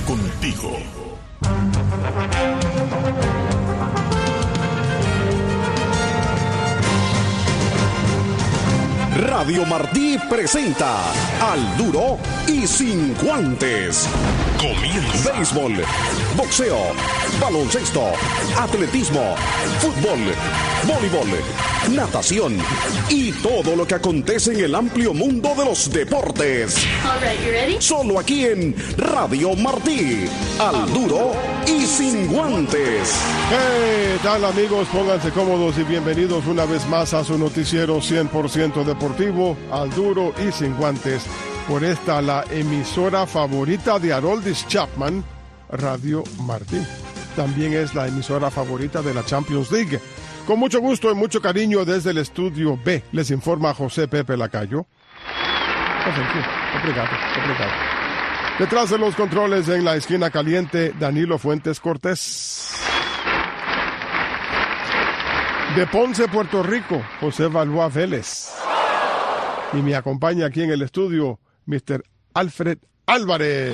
contigo. Radio Martí presenta Al Duro y Sin Guantes. Comienza. Béisbol, boxeo, baloncesto, atletismo, fútbol, voleibol, natación y todo lo que acontece en el amplio mundo de los deportes. All right, you ready? Solo aquí en Radio Martí. Al Duro y Sin Guantes. ¿Qué tal, amigos? Pónganse cómodos y bienvenidos una vez más a su noticiero 100% deportivo, Al Duro y Sin Guantes, por esta, la emisora favorita de Aroldis Chapman, Radio Martí. También es la emisora favorita de la Champions League. Con mucho gusto y mucho cariño desde el estudio B, les informa José Pepe Lacayo. Obrigado. Detrás de los controles, en la esquina caliente, Danilo Fuentes Cortés. De Ponce, Puerto Rico, José Valois Vélez. Y me acompaña aquí en el estudio, Mr. Alfred Álvarez.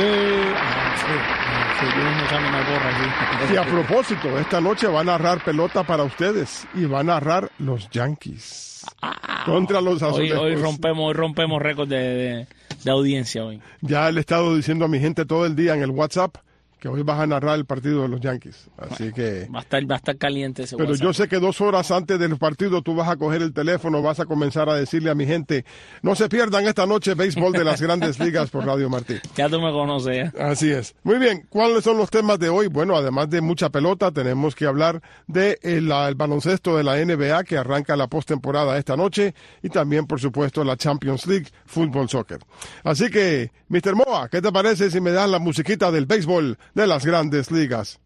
Y a propósito, esta noche va a narrar pelota para ustedes y va a narrar los Yankees contra los Azulejos. Hoy rompemos récord de audiencia hoy. Ya le he estado diciendo a mi gente todo el día en el WhatsApp que hoy vas a narrar el partido de los Yankees. Así que va a estar caliente ese pero WhatsApp. Yo sé que 2 horas antes del partido tú vas a coger el teléfono, vas a comenzar a decirle a mi gente, no se pierdan esta noche béisbol de las Grandes Ligas por Radio Martí. Ya tú me conoces. Así es. Muy bien, ¿cuáles son los temas de hoy? Bueno, además de mucha pelota, tenemos que hablar de el baloncesto de la NBA, que arranca la postemporada esta noche, y también, por supuesto, la Champions League, fútbol, soccer. Así que, Mr. Moa, ¿qué te parece si me das la musiquita del béisbol de las Grandes Ligas?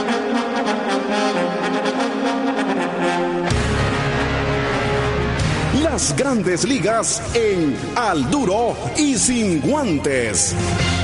Las Grandes Ligas en Al Duro y Sin Guantes.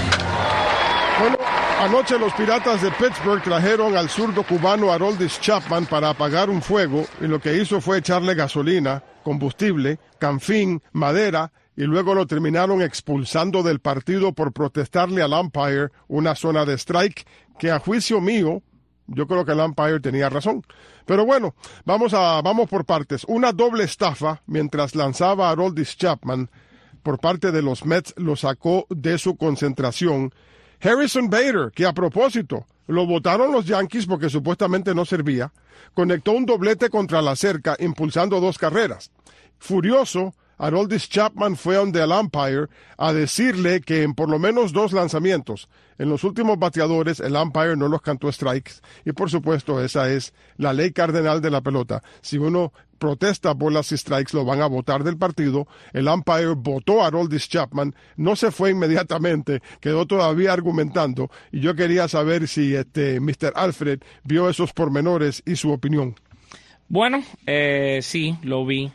Bueno, anoche los Piratas de Pittsburgh trajeron al zurdo cubano Aroldis Chapman para apagar un fuego, y lo que hizo fue echarle gasolina, combustible, canfín, madera, y luego lo terminaron expulsando del partido por protestarle al umpire una zona de strike que, a juicio mío, yo creo que el umpire tenía razón. Pero bueno, vamos por partes. Una doble estafa mientras lanzaba a Aroldis Chapman por parte de los Mets lo sacó de su concentración. Harrison Bader, que a propósito lo votaron los Yankees porque supuestamente no servía, conectó un doblete contra la cerca impulsando 2 carreras. Furioso, Aroldis Chapman fue donde el umpire a decirle que en por lo menos 2 lanzamientos, en los últimos bateadores, el umpire no los cantó strikes. Y por supuesto, esa es la ley cardenal de la pelota. Si uno protesta bolas y strikes, lo van a votar del partido. El umpire votó a Aroldis Chapman, no se fue inmediatamente, quedó todavía argumentando. Y yo quería saber si Mr. Alfred vio esos pormenores y su opinión. Bueno, sí, lo vi.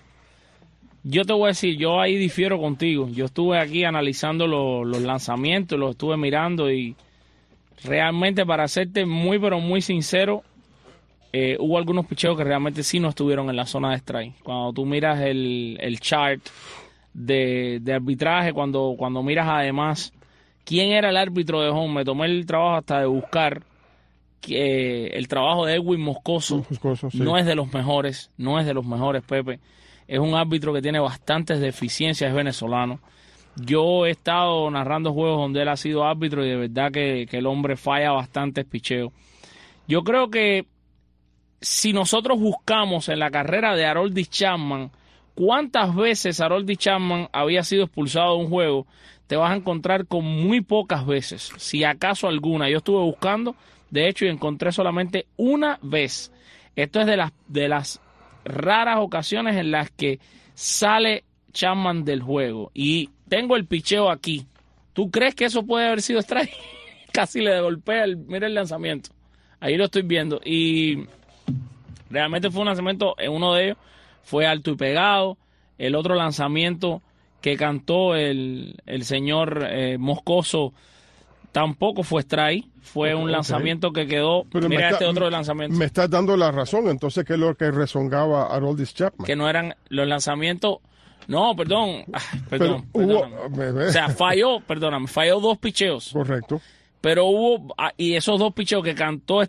Yo te voy a decir, yo ahí difiero contigo. Yo estuve aquí analizando los lanzamientos, los estuve mirando y realmente, para serte muy pero muy sincero, hubo algunos picheos que realmente sí no estuvieron en la zona de strike. Cuando tú miras el chart de arbitraje, cuando miras además quién era el árbitro de home, me tomé el trabajo hasta de buscar que el trabajo de Edwin Moscoso sí. no es de los mejores, Pepe. Es un árbitro que tiene bastantes deficiencias, es venezolano. Yo he estado narrando juegos donde él ha sido árbitro y de verdad que el hombre falla bastantes picheos. Yo creo que si nosotros buscamos en la carrera de Aroldis Chapman cuántas veces Aroldis Chapman había sido expulsado de un juego, te vas a encontrar con muy pocas veces, si acaso alguna. Yo estuve buscando, de hecho, y encontré solamente una vez. Esto es de las raras ocasiones en las que sale Chapman del juego. Y tengo el picheo aquí. ¿Tú crees que eso puede haber sido strike? Casi le golpea mira el lanzamiento. Ahí lo estoy viendo. Y realmente fue un lanzamiento, uno de ellos fue alto y pegado. El otro lanzamiento que cantó el señor Moscoso tampoco fue strike. Fue un lanzamiento que quedó. Pero mira otro lanzamiento. Me estás dando la razón. Entonces, ¿qué es lo que rezongaba a Aroldis Chapman? Que no eran los lanzamientos. No, perdón. O sea, falló 2 picheos. Correcto. pero hubo, y esos dos picheos que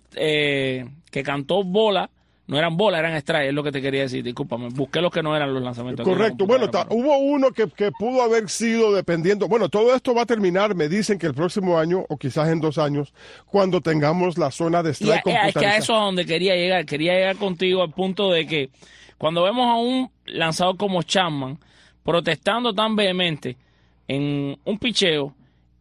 cantó bola, no eran bola, eran strike, es lo que te quería decir, discúlpame, busqué los que no eran los lanzamientos. Correcto, bueno, hubo uno que pudo haber sido dependiendo, bueno, todo esto va a terminar, me dicen que el próximo año, o quizás en 2 años, cuando tengamos la zona de strike computarizada. Es que a eso es a donde quería llegar contigo al punto de que cuando vemos a un lanzador como Chapman protestando tan vehemente en un picheo,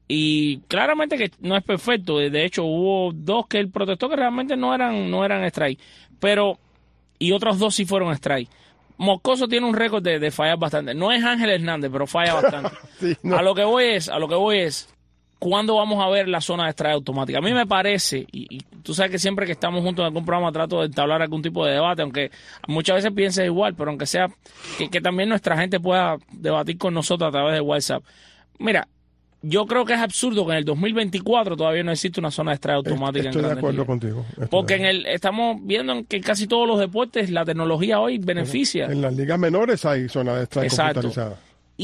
y claramente que no es perfecto, de hecho hubo 2 que él protestó que realmente no eran strike, pero y otros 2 sí fueron strike. Moscoso tiene un récord de fallar bastante, no es Ángel Hernández, pero falla bastante. Sí, no. A lo que voy es ¿cuándo vamos a ver la zona de strike automática? A mí me parece, y tú sabes que siempre que estamos juntos en algún programa trato de entablar algún tipo de debate, aunque muchas veces pienses igual, pero aunque sea que también nuestra gente pueda debatir con nosotros a través de WhatsApp. Mira, yo creo que es absurdo que en el 2024 todavía no existe una zona de strike automática. Estoy de acuerdo contigo. Porque estamos viendo que en casi todos los deportes la tecnología hoy beneficia. En las ligas menores hay zona de strike computarizada.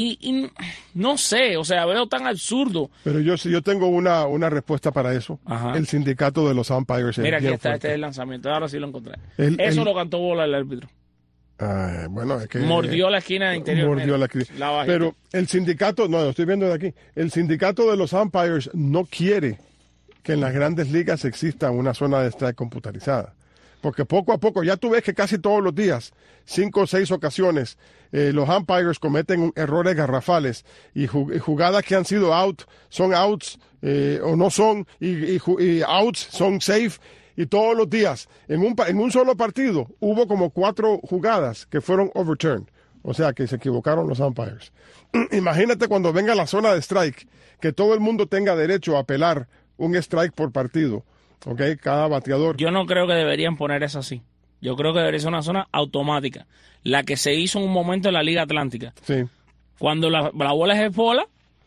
Y no sé, o sea, veo tan absurdo. Pero yo tengo una respuesta para eso. Ajá. El sindicato de los umpires. Mira, aquí está, este es el lanzamiento, ahora sí lo encontré. Eso lo cantó bola el árbitro. Bueno, es que mordió la esquina interior. Mordió la esquina. Pero el sindicato, no, lo estoy viendo de aquí. El sindicato de los umpires no quiere que en las grandes ligas exista una zona de strike computarizada. Porque poco a poco, ya tú ves que casi todos los días, 5 o 6 ocasiones, los umpires cometen errores garrafales y jugadas que han sido out son outs o no son, y outs son safe. Y todos los días, en un solo partido, hubo como 4 jugadas que fueron overturned. O sea, que se equivocaron los umpires. Imagínate cuando venga la zona de strike, que todo el mundo tenga derecho a apelar un strike por partido. ¿Ok? Cada bateador. Yo no creo que deberían poner eso así. Yo creo que debería ser una zona automática. La que se hizo en un momento en la Liga Atlántica. Sí. Cuando la bola es bola,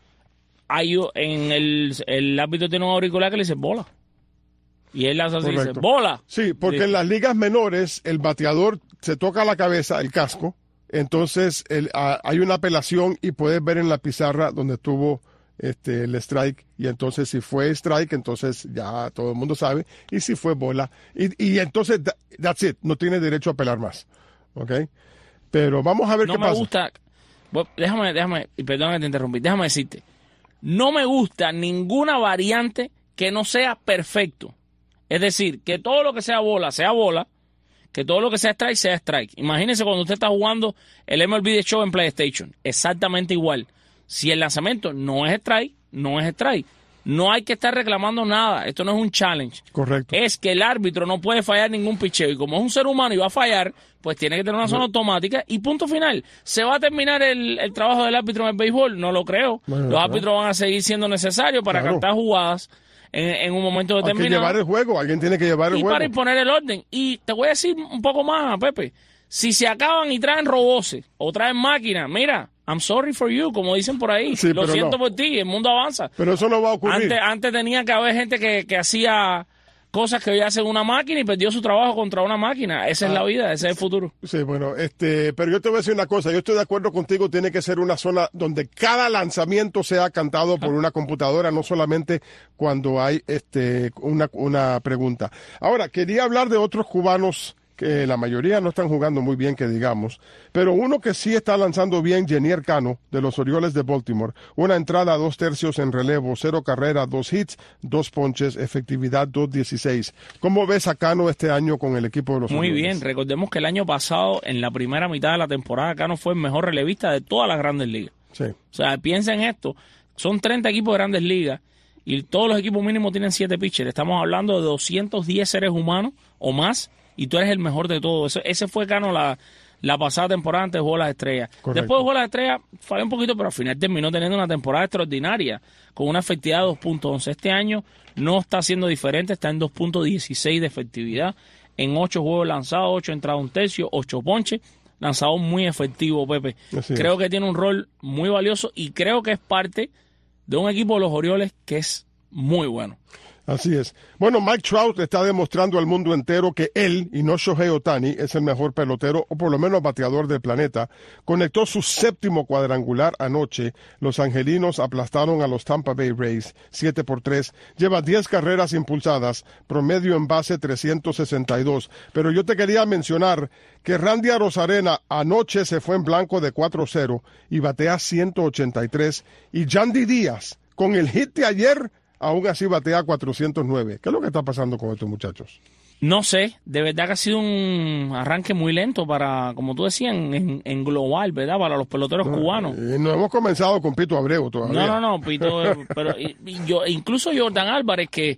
el árbitro tiene un auricular que le dice bola. Y él hace así, dice, ¡bola! Sí, porque en las ligas menores el bateador se toca la cabeza, el casco, entonces hay una apelación y puedes ver en la pizarra donde tuvo el strike, y entonces si fue strike, entonces ya todo el mundo sabe, y si fue bola, y entonces that's it, no tiene derecho a apelar más, ¿ok? Pero vamos a ver qué pasa. No me gusta, déjame, y perdón que te interrumpí, déjame decirte, no me gusta ninguna variante que no sea perfecto. Es decir, que todo lo que sea bola, que todo lo que sea strike. Imagínense cuando usted está jugando el MLB The Show en PlayStation, exactamente igual. Si el lanzamiento no es strike, no es strike. No hay que estar reclamando nada, esto no es un challenge. Correcto. Es que el árbitro no puede fallar ningún picheo, y como es un ser humano y va a fallar, pues tiene que tener una zona automática y punto final. ¿Se va a terminar el trabajo del árbitro en el béisbol? No lo creo. Los árbitros van a seguir siendo necesarios para cantar jugadas en un momento determinado. Hay que llevar el juego, alguien tiene que llevar el juego. Y para imponer el orden. Y te voy a decir un poco más, Pepe. Si se acaban y traen robots o traen máquinas, mira, I'm sorry for you, como dicen por ahí. Sí, lo siento por ti, el mundo avanza. Pero eso no va a ocurrir. Antes tenía que haber gente que hacía cosas que hoy hacen una máquina y perdió su trabajo contra una máquina. Esa es la vida, ese es el futuro. Sí, bueno, pero yo te voy a decir una cosa, yo estoy de acuerdo contigo, tiene que ser una zona donde cada lanzamiento sea cantado por una computadora, no solamente cuando hay una pregunta. Ahora, quería hablar de otros cubanos que la mayoría no están jugando muy bien, que digamos, pero uno que sí está lanzando bien, Jenier Cano, de los Orioles de Baltimore, una entrada 2 tercios en relevo, 0 carrera, 2 hits, 2 ponches, efectividad 2.16. ¿Cómo ves a Cano este año con el equipo de los Orioles? Muy bien, recordemos que el año pasado, en la primera mitad de la temporada, Cano fue el mejor relevista de todas las grandes ligas. Sí. O sea, piensa en esto, son 30 equipos de grandes ligas y todos los equipos mínimos tienen 7 pitchers. Estamos hablando de 210 seres humanos o más, y tú eres el mejor de todos. Ese fue Cano la pasada temporada antes de Juego de las Estrellas. Correcto. Después de Juego de las Estrellas falló un poquito, pero al final terminó teniendo una temporada extraordinaria con una efectividad de 2.11. Este año no está siendo diferente, está en 2.16 de efectividad, en 8 juegos lanzados, 8 entradas un tercio, 8 ponches, lanzado muy efectivo, Pepe. Creo que tiene un rol muy valioso y creo que es parte de un equipo de los Orioles que es muy bueno. Así es. Bueno, Mike Trout está demostrando al mundo entero que él, y no Shohei Ohtani, es el mejor pelotero, o por lo menos bateador del planeta. Conectó su 7º cuadrangular anoche. Los angelinos aplastaron a los Tampa Bay Rays 7-3. Lleva 10 carreras impulsadas, promedio en base 362. Pero yo te quería mencionar que Randy Arozarena anoche se fue en blanco de 4-0 y batea 183. Y Yandy Díaz, con el hit de ayer, aún así batea 409. ¿Qué es lo que está pasando con estos muchachos? No sé, de verdad que ha sido un arranque muy lento para, como tú decías, en global, ¿verdad? Para los peloteros cubanos. No hemos comenzado con Pito Abreu todavía. No, Pito, pero yo, incluso Jordan Álvarez, que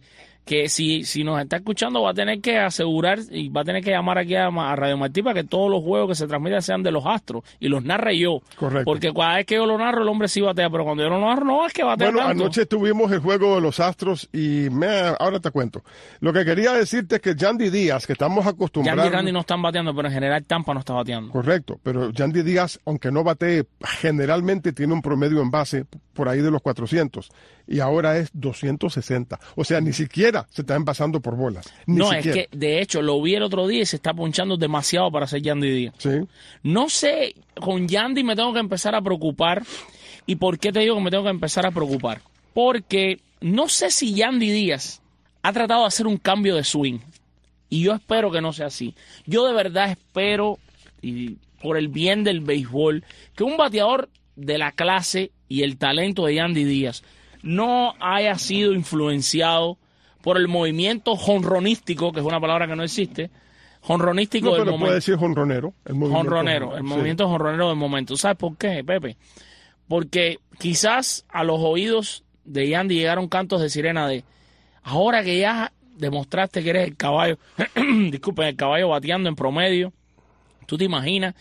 si nos está escuchando va a tener que asegurar y va a tener que llamar aquí a Radio Martí para que todos los juegos que se transmitan sean de los Astros y los narre yo. Correcto. Porque cada vez que yo lo narro el hombre sí batea, pero cuando yo lo narro no es que batea tanto. Anoche tuvimos el juego de los Astros y ahora te cuento. Lo que quería decirte es que Yandy Díaz, que estamos acostumbrados... Yandy y Randy no están bateando, pero en general Tampa no está bateando. Correcto, pero Yandy Díaz, aunque no batee, generalmente tiene un promedio en base por ahí de los 400 y ahora es 260. O sea, ni siquiera se están pasando por bolas. No, siquiera. Es que de hecho lo vi el otro día y se está ponchando demasiado para ser Yandy Díaz. Sí. No sé, con Yandy me tengo que empezar a preocupar. ¿Y por qué te digo que me tengo que empezar a preocupar? Porque no sé si Yandy Díaz ha tratado de hacer un cambio de swing. Y yo espero que no sea así. Yo de verdad espero, y por el bien del béisbol, que un bateador de la clase y el talento de Yandy Díaz no haya sido influenciado por el movimiento jonronístico, que es una palabra que no existe, jonronístico del momento. Puede decir jonronero. El movimiento jonronero del momento. ¿Sabes por qué, Pepe? Porque quizás a los oídos de Yandy llegaron cantos de sirena de ahora que ya demostraste que eres el caballo, disculpen, el caballo bateando en promedio. ¿Tú te imaginas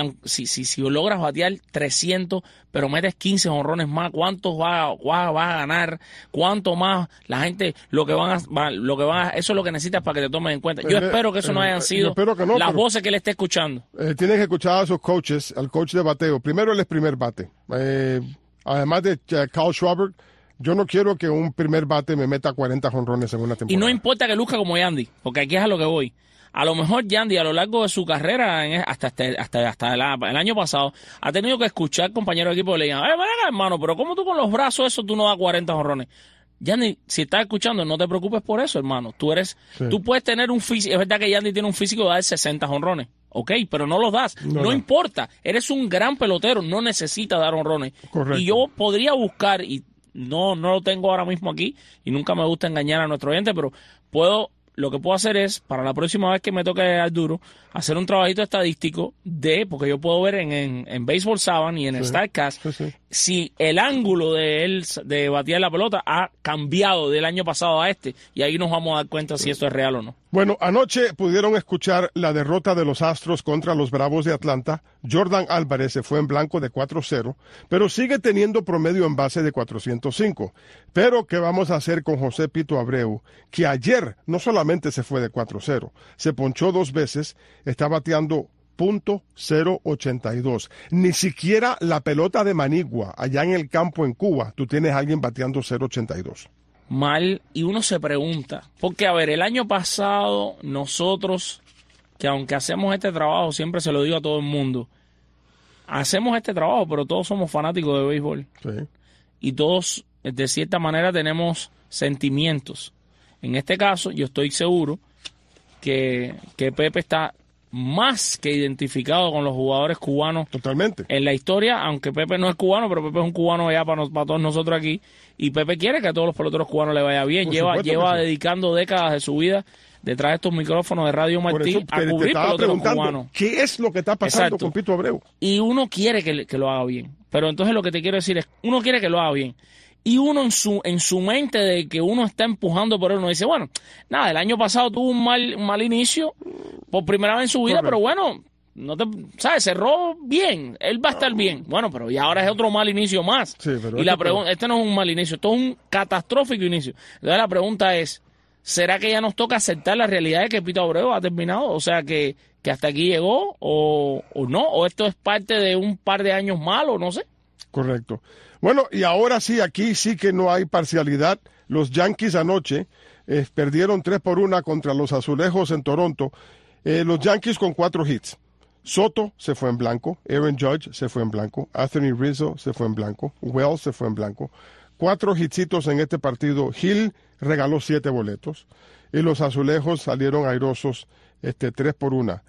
si logras batear 300, pero metes 15 jonrones más, cuántos vas a ganar? ¿Cuánto más la gente eso es lo que necesitas para que te tomen en cuenta? Yo espero que eso no hayan sido las voces que él esté escuchando. Tienes que escuchar a sus coaches, al coach de bateo. Primero él es primer bate. Además de Carl Schwarber, yo no quiero que un primer bate me meta 40 jonrones en una temporada. Y no importa que luzca como Yandy, porque aquí es a lo que voy. A lo mejor Yandy a lo largo de su carrera, hasta el año pasado, ha tenido que escuchar compañeros de equipo que le digan, ven acá, hermano, pero ¿cómo tú con los brazos eso tú no das 40 jonrones? Yandy, si estás escuchando, no te preocupes por eso, hermano. Tú puedes tener un físico, es verdad que Yandy tiene un físico de dar 60 jonrones, ok, pero no los das, no importa, eres un gran pelotero, no necesitas dar jonrones. Correcto. Y yo podría buscar, y no lo tengo ahora mismo aquí, y nunca me gusta engañar a nuestro oyente, pero lo que puedo hacer es, para la próxima vez que me toque al duro, hacer un trabajito estadístico porque yo puedo ver en Baseball Savant y en StatCast si el ángulo de él de batear la pelota ha cambiado del año pasado a este, y ahí nos vamos a dar cuenta si esto es real o no. Bueno, anoche pudieron escuchar la derrota de los Astros contra los Bravos de Atlanta. Jordan Álvarez se fue en blanco de 4-0, pero sigue teniendo promedio en base de 405. Pero, ¿qué vamos a hacer con José Pito Abreu? Que ayer no solamente se fue de 4-0, se ponchó 2 veces, está bateando .082. Ni siquiera la pelota de Manigua, allá en el campo en Cuba, tú tienes a alguien bateando 0.82. Mal, y uno se pregunta, porque a ver, el año pasado nosotros, que aunque hacemos este trabajo, siempre se lo digo a todo el mundo, hacemos este trabajo, pero todos somos fanáticos de béisbol. Sí. Y todos, de cierta manera, tenemos sentimientos. En este caso, yo estoy seguro que Pepe está más que identificado con los jugadores cubanos. Totalmente. En la historia, aunque Pepe no es cubano, pero Pepe es un cubano ya para todos nosotros aquí, y Pepe quiere que a todos los peloteros cubanos le vaya bien. Lleva dedicando décadas de su vida detrás de estos micrófonos de Radio Martí a cubrir peloteros cubanos. ¿Qué es lo que está pasando con Pito Abreu? Y uno quiere que lo haga bien, pero entonces lo que te quiero decir es, uno quiere que lo haga bien. Y uno en su mente de que uno está empujando por él, uno dice, bueno, nada, el año pasado tuvo un mal inicio por primera vez en su vida, pero bueno, ¿sabes? Cerró bien, él va a estar bien. Bueno, pero y ahora es otro mal inicio más. Sí, pero y la pregunta, este no es un mal inicio, esto es un catastrófico inicio. Entonces la pregunta es, ¿será que ya nos toca aceptar la realidad de que Pito Abreu ha terminado? O sea, que hasta aquí llegó o no, o esto es parte de un par de años malos, no sé. Correcto. Bueno, y ahora sí, aquí sí que no hay parcialidad. Los Yankees anoche perdieron 3-1 contra los Azulejos en Toronto. Los Yankees con 4 hits. Soto se fue en blanco, Aaron Judge se fue en blanco, Anthony Rizzo se fue en blanco, Wells se fue en blanco. 4 hitsitos en este partido. Hill regaló 7 boletos y los Azulejos salieron airosos 3-1.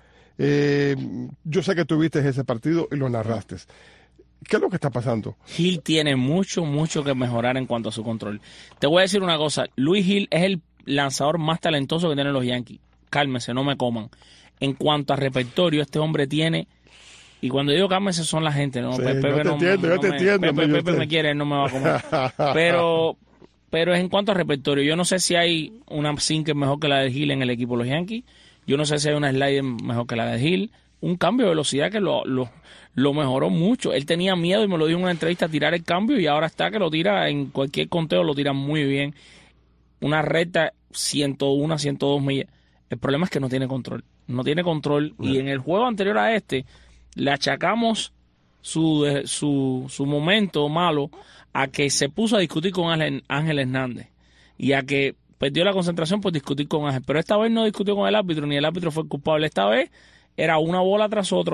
Yo sé que tuviste ese partido y lo narraste. ¿Qué es lo que está pasando? Hill tiene mucho que mejorar en cuanto a su control. Te voy a decir una cosa, Luis Hill es el lanzador más talentoso que tienen los Yankees. Cálmese, no me coman. En cuanto a repertorio, este hombre tiene, y cuando digo cálmese son la gente, ¿no? Sí, Pepe yo te entiendo. Pepe me quiere, él no me va a comer. Pero en cuanto a repertorio, yo no sé si hay una sinker mejor que la de Hill en el equipo de los Yankees. Yo no sé si hay una slider mejor que la de Hill. Un cambio de velocidad que lo mejoró mucho. Él tenía miedo y me lo dijo en una entrevista a tirar el cambio y ahora está que lo tira en cualquier conteo, lo tira muy bien. Una recta 101, 102 millas. El problema es que no tiene control. No tiene control. Y en el juego anterior a le achacamos su momento malo a que se puso a discutir con Ángel Hernández y a que perdió la concentración por discutir con Ángel. Pero esta vez no discutió con el árbitro, ni el árbitro fue culpable. Esta vez era una bola tras otra,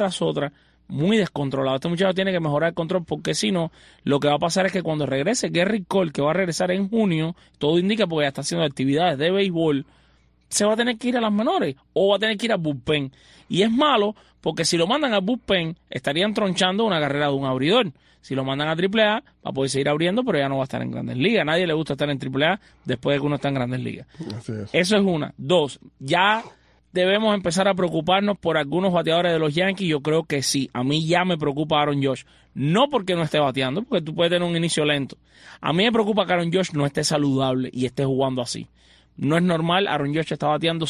muy descontrolado. Este muchacho tiene que mejorar el control porque si no, lo que va a pasar es que cuando regrese Gerrit Cole, que va a regresar en junio, todo indica porque ya está haciendo actividades de béisbol, se va a tener que ir a las menores o va a tener que ir al bullpen. Y es malo porque si lo mandan al bullpen estarían tronchando una carrera de un abridor. Si lo mandan a AAA va a poder seguir abriendo, pero ya no va a estar en Grandes Ligas. A nadie le gusta estar en AAA después de que uno está en Grandes Ligas. Así es. Eso es una. 2, ya debemos empezar a preocuparnos por algunos bateadores de los Yankees. Yo creo que sí. A mí ya me preocupa Aaron Judge. No porque no esté bateando, porque tú puedes tener un inicio lento. A mí me preocupa que Aaron Judge no esté saludable y esté jugando así. No es normal, Aaron Judge está bateando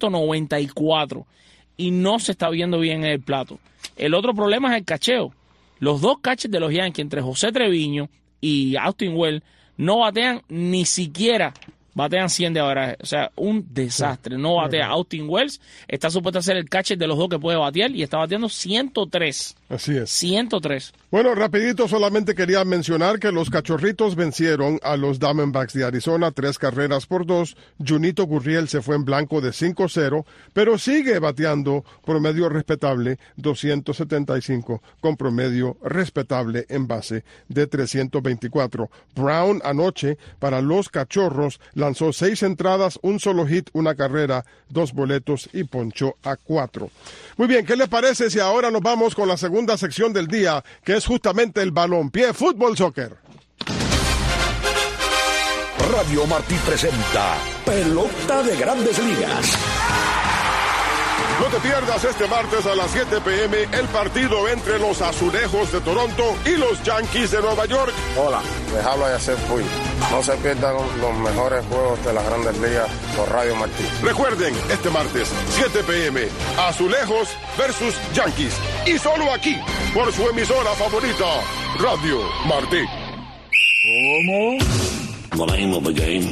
194 y no se está viendo bien en el plato. El otro problema es el cacheo. Los 2 catchers de los Yankees, entre José Treviño y Austin Wells, no batean ni siquiera, batean 100 de averaje. O sea, un desastre. No batea. Austin Wells está supuesto a ser el catcher de los 2 que puede batear y está bateando 103. Así es. 103. Bueno, rapidito solamente quería mencionar que los Cachorritos vencieron a los Diamondbacks de Arizona 3-2. Junito Gurriel se fue en blanco de 5-0, pero sigue bateando promedio respetable 275 con promedio respetable en base de 324. Brown anoche para los Cachorros lanzó 6 entradas, un solo hit, una carrera, 2 boletos y ponchó a 4. Muy bien, ¿qué le parece si ahora nos vamos con la segunda sección del día, que es justamente el balompié, fútbol, soccer? Radio Martí presenta Pelota de Grandes Ligas. No te pierdas este martes a las 7 p.m. el partido entre los Azulejos de Toronto y los Yankees de Nueva York. Hola, les habla Yacel Puy. No se pierdan los mejores juegos de las Grandes Ligas por Radio Martí. Recuerden, este martes, 7 p.m., Azulejos versus Yankees. Y solo aquí, por su emisora favorita, Radio Martí. ¿Cómo? The name of the game.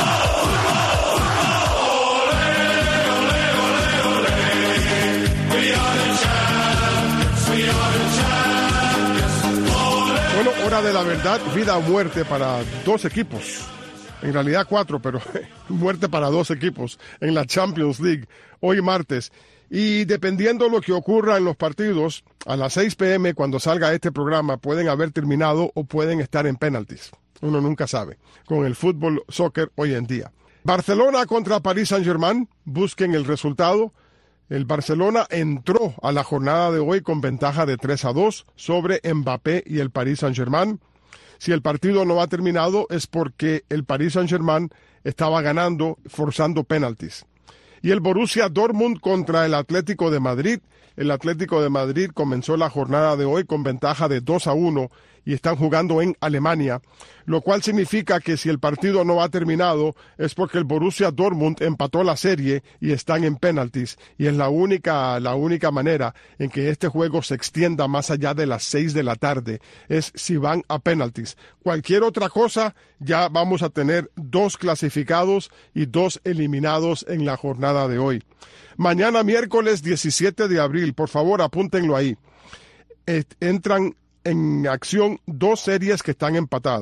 Bueno, hora de la verdad, vida o muerte para 2 equipos. En realidad 4, pero muerte para 2 equipos en la Champions League hoy martes. Y dependiendo lo que ocurra en los partidos, a las 6 p.m. cuando salga este programa pueden haber terminado o pueden estar en penaltis. Uno nunca sabe con el fútbol soccer hoy en día. Barcelona contra Paris Saint-Germain, busquen el resultado. El Barcelona entró a la jornada de hoy con ventaja de 3-2 sobre Mbappé y el Paris Saint-Germain. Si el partido no ha terminado es porque el Paris Saint-Germain estaba ganando, forzando penaltis. Y el Borussia Dortmund contra el Atlético de Madrid. El Atlético de Madrid comenzó la jornada de hoy con ventaja de 2-1 y están jugando en Alemania, lo cual significa que si el partido no ha terminado es porque el Borussia Dortmund empató la serie y están en penaltis, y es la única manera en que este juego se extienda más allá de las 6 de la tarde, es si van a penaltis. Cualquier otra cosa, ya vamos a tener 2 clasificados y 2 eliminados en la jornada de hoy. Mañana miércoles 17 de abril, por favor apúntenlo ahí, entran en acción 2 series que están empatadas.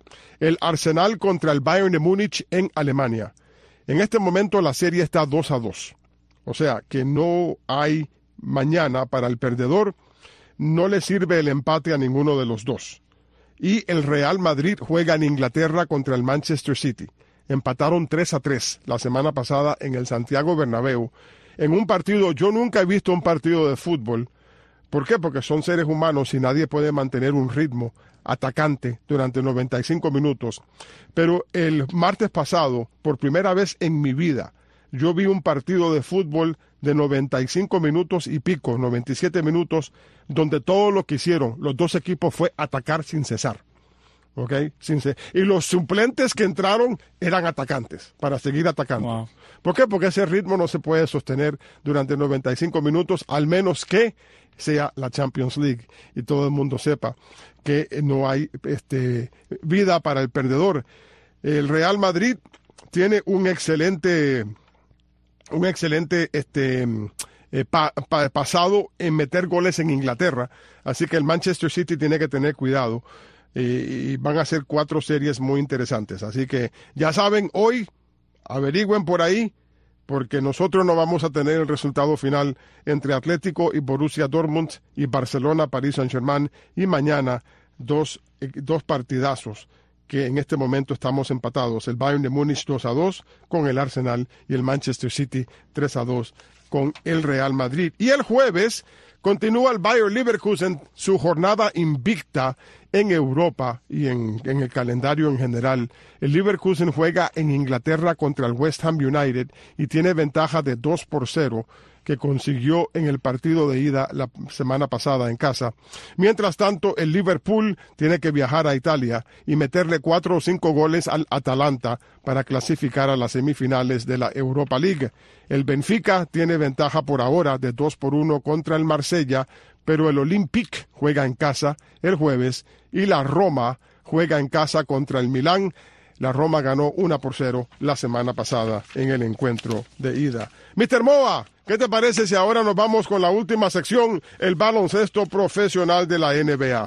el Arsenal contra el Bayern de Múnich en Alemania. En este momento la serie está 2-2. O sea que no hay mañana para el perdedor. No le sirve el empate a ninguno de los dos. Y el Real Madrid juega en Inglaterra contra el Manchester City. Empataron 3-3 la semana pasada en el Santiago Bernabéu. En un partido, yo nunca he visto un partido de fútbol. ¿Por qué? Porque son seres humanos y nadie puede mantener un ritmo atacante durante 95 minutos. Pero el martes pasado, por primera vez en mi vida, yo vi un partido de fútbol de 95 minutos y pico, 97 minutos, donde todo lo que hicieron los dos equipos fue atacar sin cesar. ¿Ok? Y los suplentes que entraron eran atacantes, para seguir atacando. Wow. ¿Por qué? Porque ese ritmo no se puede sostener durante 95 minutos, al menos que sea la Champions League y todo el mundo sepa que no hay vida para el perdedor. El Real Madrid tiene un excelente pasado en meter goles en Inglaterra, así que el Manchester City tiene que tener cuidado y van a ser 4 series muy interesantes, así que ya saben, hoy averigüen por ahí, porque nosotros no vamos a tener el resultado final entre Atlético y Borussia Dortmund y Barcelona, Paris Saint-Germain, y mañana dos partidazos que en este momento estamos empatados, el Bayern de Múnich 2-2 con el Arsenal y el Manchester City 3-2 con el Real Madrid. Y el jueves continúa el Bayer Leverkusen su jornada invicta en Europa y en el calendario en general. El Leverkusen juega en Inglaterra contra el West Ham United y tiene ventaja de 2-0 que consiguió en el partido de ida la semana pasada en casa. Mientras tanto, el Liverpool tiene que viajar a Italia y meterle 4 o 5 goles al Atalanta para clasificar a las semifinales de la Europa League. El Benfica tiene ventaja por ahora de 2-1 contra el Marsella, pero el Olympique juega en casa el jueves y la Roma juega en casa contra el Milán. La Roma ganó 1-0 la semana pasada en el encuentro de ida. Mr. Moa, ¿qué te parece si ahora nos vamos con la última sección, el baloncesto profesional de la NBA?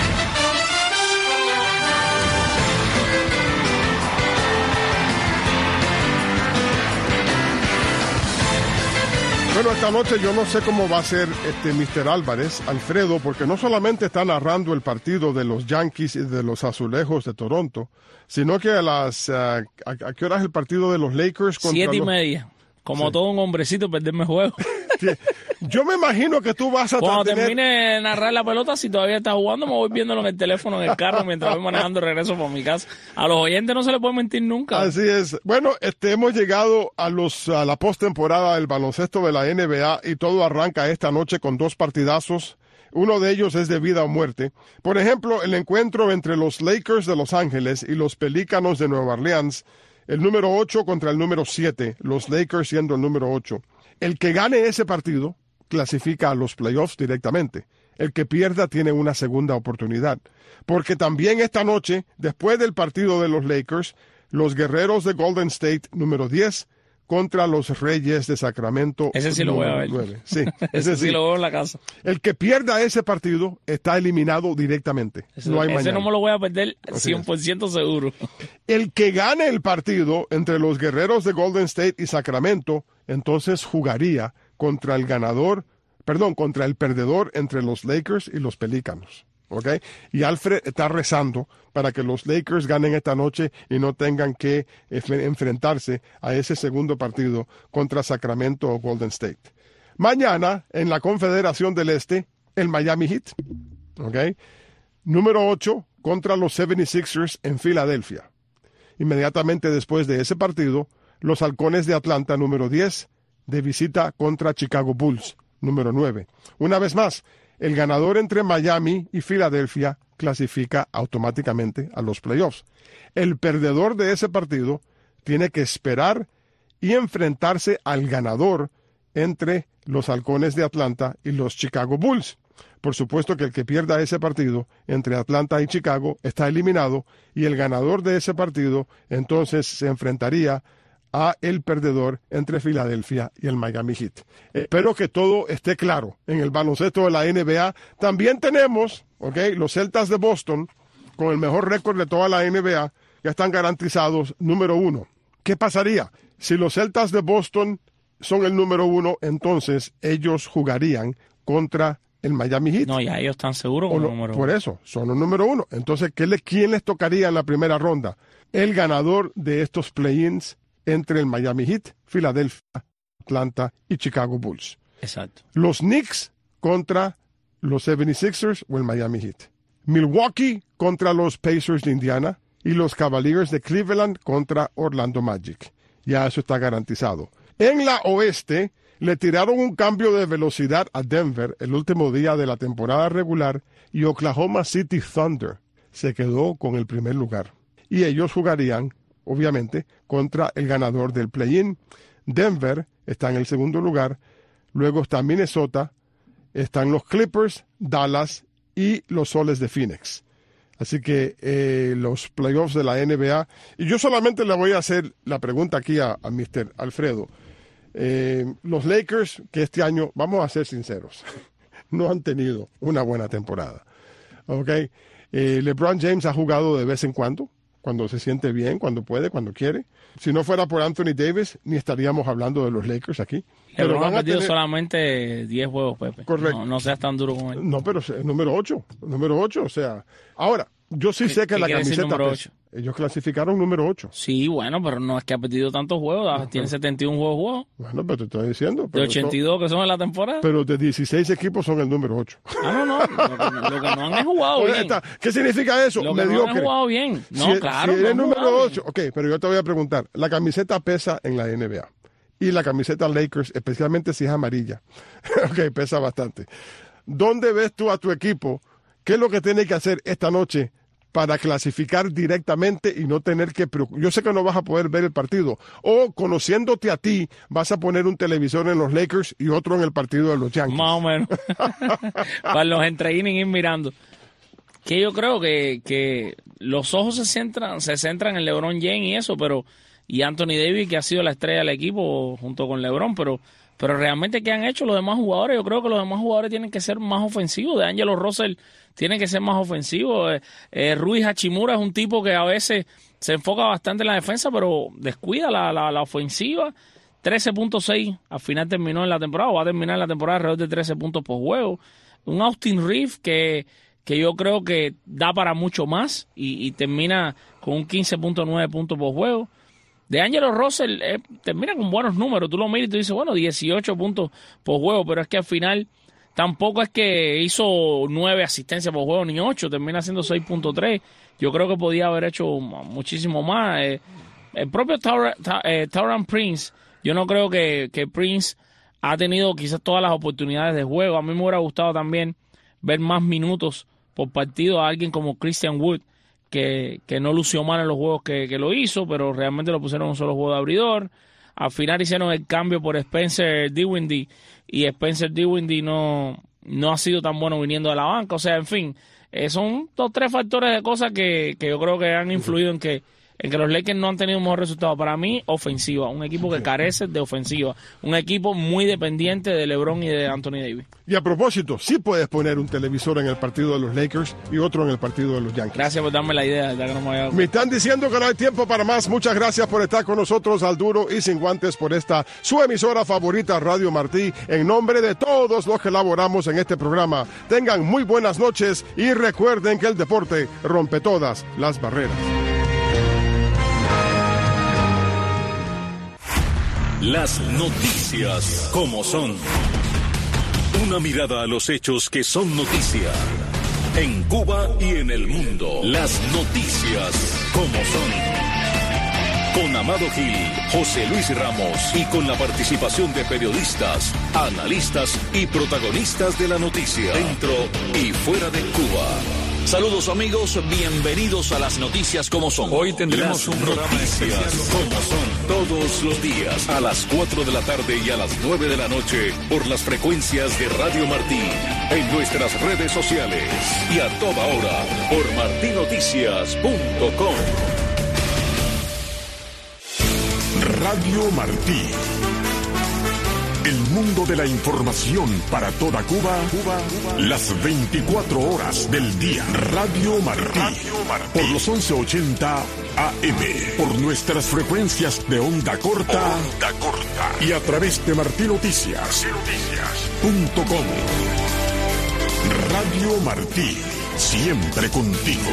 Bueno, esta noche yo no sé cómo va a ser Mr. Álvarez, Alfredo, porque no solamente está narrando el partido de los Yankees y de los Azulejos de Toronto, sino que ¿a qué hora es el partido de los Lakers? 7:30. Como sí. Todo un hombrecito, perderme juego. Yo me imagino que tú vas a cuando termine de narrar la pelota, si todavía está jugando, me voy viéndolo en el teléfono, en el carro, mientras voy manejando regreso para mi casa. A los oyentes no se les puede mentir nunca. Así es. Bueno, hemos llegado a la postemporada del baloncesto de la NBA y todo arranca esta noche con 2 partidazos. Uno de ellos es de vida o muerte. Por ejemplo, el encuentro entre los Lakers de Los Ángeles y los Pelícanos de Nueva Orleans, el número 8 contra el número 7, los Lakers siendo el número 8. El que gane ese partido clasifica a los playoffs directamente. El que pierda tiene una segunda oportunidad. Porque también esta noche, después del partido de los Lakers, los Guerreros de Golden State, número 10, contra los Reyes de Sacramento. Ese sí lo voy a ver. 9. Sí, ese sí lo veo en la casa. El que pierda ese partido está eliminado directamente. No hay ese mañana. no me lo voy a perder 100% seguro. El que gane el partido entre los Guerreros de Golden State y Sacramento, entonces jugaría contra el perdedor entre los Lakers y los Pelícanos. ¿Okay? Y Alfred está rezando para que los Lakers ganen esta noche y no tengan que enfrentarse a ese segundo partido contra Sacramento o Golden State. Mañana, en la Confederación del Este, el Miami Heat, ¿okay? Número 8 contra los 76ers en Filadelfia. Inmediatamente después de ese partido, los Halcones de Atlanta, número 10, de visita contra Chicago Bulls, número 9. Una vez más, el ganador entre Miami y Filadelfia clasifica automáticamente a los playoffs. El perdedor de ese partido tiene que esperar y enfrentarse al ganador entre los Halcones de Atlanta y los Chicago Bulls. Por supuesto que el que pierda ese partido entre Atlanta y Chicago está eliminado y el ganador de ese partido entonces se enfrentaría a el perdedor entre Filadelfia y el Miami Heat. Espero que todo esté claro en el baloncesto de la NBA. También tenemos, los Celtas de Boston con el mejor récord de toda la NBA, ya están garantizados número 1. ¿Qué pasaría? Si los Celtas de Boston son el número 1, entonces ellos jugarían contra el Miami Heat. No, ya ellos están seguros como número 1. Por eso, son el número 1. Entonces, ¿quién les tocaría en la primera ronda? El ganador de estos play-ins entre el Miami Heat, Filadelfia, Atlanta y Chicago Bulls. Exacto. Los Knicks contra los 76ers o el Miami Heat. Milwaukee contra los Pacers de Indiana y los Cavaliers de Cleveland contra Orlando Magic. Ya eso está garantizado. En la oeste, le tiraron un cambio de velocidad a Denver el último día de la temporada regular y Oklahoma City Thunder se quedó con el primer lugar. Y ellos jugarían, obviamente, contra el ganador del play-in. Denver está en el segundo lugar, luego está Minnesota, están los Clippers, Dallas y los Soles de Phoenix. Así que los playoffs de la NBA, y yo solamente le voy a hacer la pregunta aquí a Mr. Alfredo. Los Lakers, que este año, vamos a ser sinceros, no han tenido una buena temporada. ¿Okay? LeBron James ha jugado de vez en cuando se siente bien, cuando puede, cuando quiere. Si no fuera por Anthony Davis, ni estaríamos hablando de los Lakers aquí. Pero han perdido solamente 10 juegos, Pepe. Correcto. No seas tan duro con él. No, pero es número 8, o sea. Ahora, yo sí sé que la camiseta pesa. Ellos clasificaron número 8. Sí, bueno, pero no es que ha perdido tantos juegos. Tiene 71 juegos. Bueno, pero te estoy diciendo. De 82 que son en la temporada. Pero de 16 equipos son el número 8. No. Lo que no han jugado bien. ¿Qué significa eso? Lo que no han jugado bien. No, claro. Si eres número 8. Ok, pero yo te voy a preguntar. La camiseta pesa en la NBA. Y la camiseta Lakers, especialmente si es amarilla. Ok, pesa bastante. ¿Dónde ves tú a tu equipo? ¿Qué es lo que tiene que hacer esta noche para clasificar directamente y no tener que preocupar? Yo sé que no vas a poder ver el partido. O, conociéndote a ti, vas a poner un televisor en los Lakers y otro en el partido de los Yankees. Más o menos. Para los entre-innings ir mirando. Que yo creo que los ojos se centran en LeBron James y eso, y Anthony Davis, que ha sido la estrella del equipo junto con LeBron, pero realmente, ¿qué han hecho los demás jugadores? Yo creo que los demás jugadores tienen que ser más ofensivos. DeAngelo Russell tiene que ser más ofensivo. Rui Hachimura es un tipo que a veces se enfoca bastante en la defensa, pero descuida la ofensiva. 13.6 al final terminó en la temporada, o va a terminar en la temporada alrededor de 13 puntos por juego. Un Austin Reeves que yo creo que da para mucho más y termina con un 15.9 puntos por juego. DeAngelo Russell termina con buenos números. Tú lo miras y tú dices, bueno, 18 puntos por juego, pero es que al final tampoco es que hizo 9 asistencias por juego ni 8, termina haciendo 6.3. Yo creo que podía haber hecho muchísimo más. El propio Taurean Prince, yo no creo que Prince ha tenido quizás todas las oportunidades de juego. A mí me hubiera gustado también ver más minutos por partido a alguien como Christian Wood, que no lució mal en los juegos que lo hizo, pero realmente lo pusieron en un solo juego de abridor. Al final hicieron el cambio por Spencer Dinwiddie, y Spencer Dinwiddie no ha sido tan bueno viniendo de la banca. O sea, en fin, son 2 o 3 factores de cosas que yo creo que han influido en que los Lakers no han tenido un mejor resultado. Para mí, ofensiva, un equipo que carece de ofensiva, un equipo muy dependiente de LeBron y de Anthony Davis. Y a propósito, sí puedes poner un televisor en el partido de los Lakers y otro en el partido de los Yankees. Gracias por darme la idea. Que no me están diciendo que no hay tiempo para más. Muchas gracias por estar con nosotros al Duro y Sin Guantes por esta su emisora favorita, Radio Martí. En nombre de todos los que laboramos en este programa, tengan muy buenas noches y recuerden que el deporte rompe todas las barreras. Las noticias como son. Una mirada a los hechos que son noticia. En Cuba y en el mundo. Las noticias como son. Con Amado Gil, José Luis Ramos y con la participación de periodistas, analistas y protagonistas de la noticia. Dentro y fuera de Cuba. Saludos amigos, bienvenidos a las noticias como son. Hoy tendremos un programa especial como son todos los días a las 4 de la tarde y a las 9 de la noche por las frecuencias de Radio Martí, en nuestras redes sociales y a toda hora por martinoticias.com. Radio Martí. el mundo de la información para toda Cuba, las 24 horas del día. Radio Martí, por los 1180 AM, por nuestras frecuencias de onda corta, y a través de martinoticias.com. Radio Martí, siempre contigo.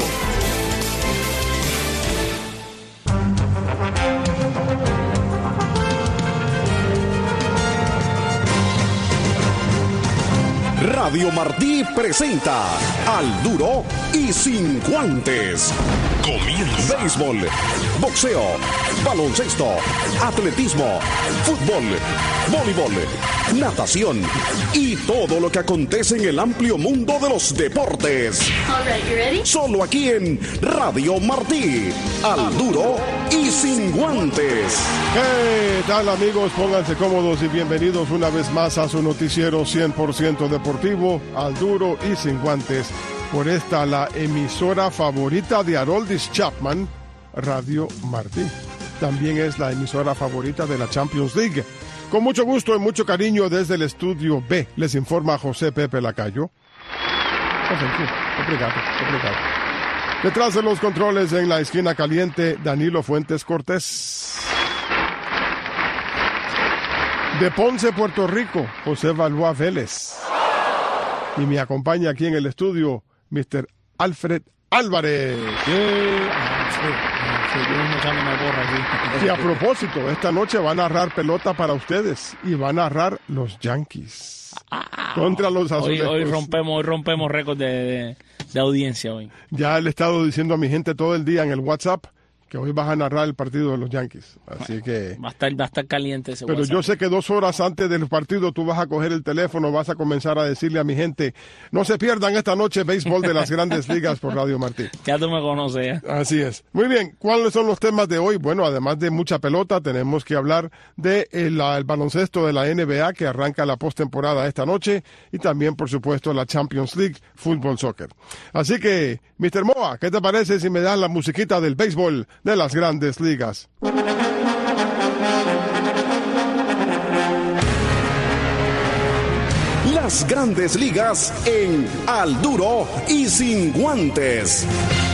Radio Martí presenta Al Duro y Sin Guantes. Comienza. Béisbol, boxeo, baloncesto, atletismo, fútbol, voleibol, natación y todo lo que acontece en el amplio mundo de los deportes. All right, you ready? Solo aquí en Radio Martí. Al Duro y Sin Guantes. ¿Qué tal, amigos? Pónganse cómodos y bienvenidos una vez más a su noticiero 100% deportivo, Al Duro y Sin Guantes, por esta la emisora favorita de Aroldis Chapman, Radio Martí. También es la emisora favorita de la Champions League. Con mucho gusto y mucho cariño desde el estudio B, les informa José Pepe Lacayo. Obrigado. Detrás de los controles en la esquina caliente, Danilo Fuentes Cortés. De Ponce, Puerto Rico, José Balboa Vélez. Y me acompaña aquí en el estudio, Mr. Alfred Álvarez. Y a propósito, esta noche va a narrar pelota para ustedes y va a narrar los Yankees contra los Azulejos. Hoy rompemos récord de audiencia hoy. Ya le he estado diciendo a mi gente todo el día en el WhatsApp que hoy vas a narrar el partido de los Yankees. Así que va a estar caliente ese pero WhatsApp. Yo sé que 2 horas antes del partido tú vas a coger el teléfono, vas a comenzar a decirle a mi gente, no se pierdan esta noche béisbol de las Grandes Ligas por Radio Martí. Ya tú me conoces, ¿eh? Así es. Muy bien, ¿cuáles son los temas de hoy? Bueno, además de mucha pelota, tenemos que hablar de el baloncesto de la NBA que arranca la postemporada esta noche y también, por supuesto, la Champions League, fútbol, soccer. Así que, Mr. Moa, ¿qué te parece si me das la musiquita del béisbol de las Grandes Ligas? Las Grandes Ligas en Al Duro y Sin Guantes.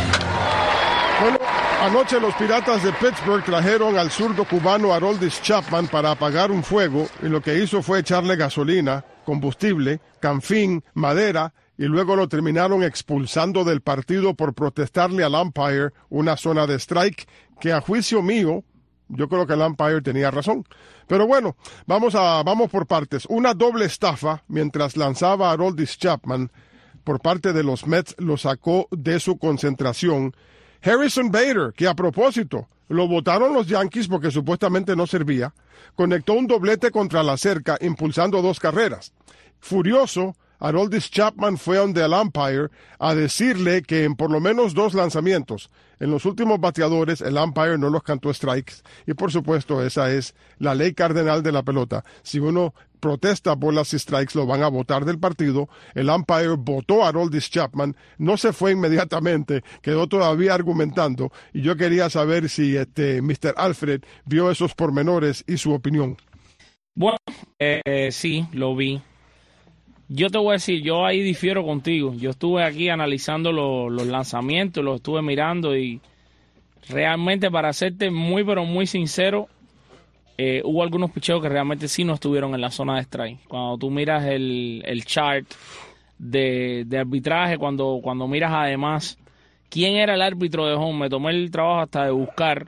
Bueno, anoche los Piratas de Pittsburgh trajeron al zurdo cubano Aroldis Chapman para apagar un fuego y lo que hizo fue echarle gasolina, combustible, canfín, madera y luego lo terminaron expulsando del partido por protestarle al umpire una zona de strike que a juicio mío, yo creo que el umpire tenía razón. Pero bueno, vamos por partes. Una doble estafa mientras lanzaba a Aroldis Chapman por parte de los Mets lo sacó de su concentración. Harrison Bader, que a propósito lo votaron los Yankees porque supuestamente no servía, conectó un doblete contra la cerca impulsando 2 carreras. Furioso, Aroldis Chapman fue donde el umpire a decirle que en por lo menos 2 lanzamientos, en los últimos bateadores, el umpire no los cantó strikes. Y por supuesto, esa es la ley cardenal de la pelota. Si uno protesta por las strikes, lo van a votar del partido. El umpire votó a Aroldis Chapman, no se fue inmediatamente, quedó todavía argumentando. Y yo quería saber si Mr. Alfred vio esos pormenores y su opinión. Bueno, sí, lo vi. Yo te voy a decir, yo ahí difiero contigo. Yo estuve aquí analizando los lanzamientos, los estuve mirando y realmente, para serte muy pero muy sincero, hubo algunos picheos que realmente sí no estuvieron en la zona de strike. Cuando tú miras el chart de arbitraje, cuando miras además quién era el árbitro de home, me tomé el trabajo hasta de buscar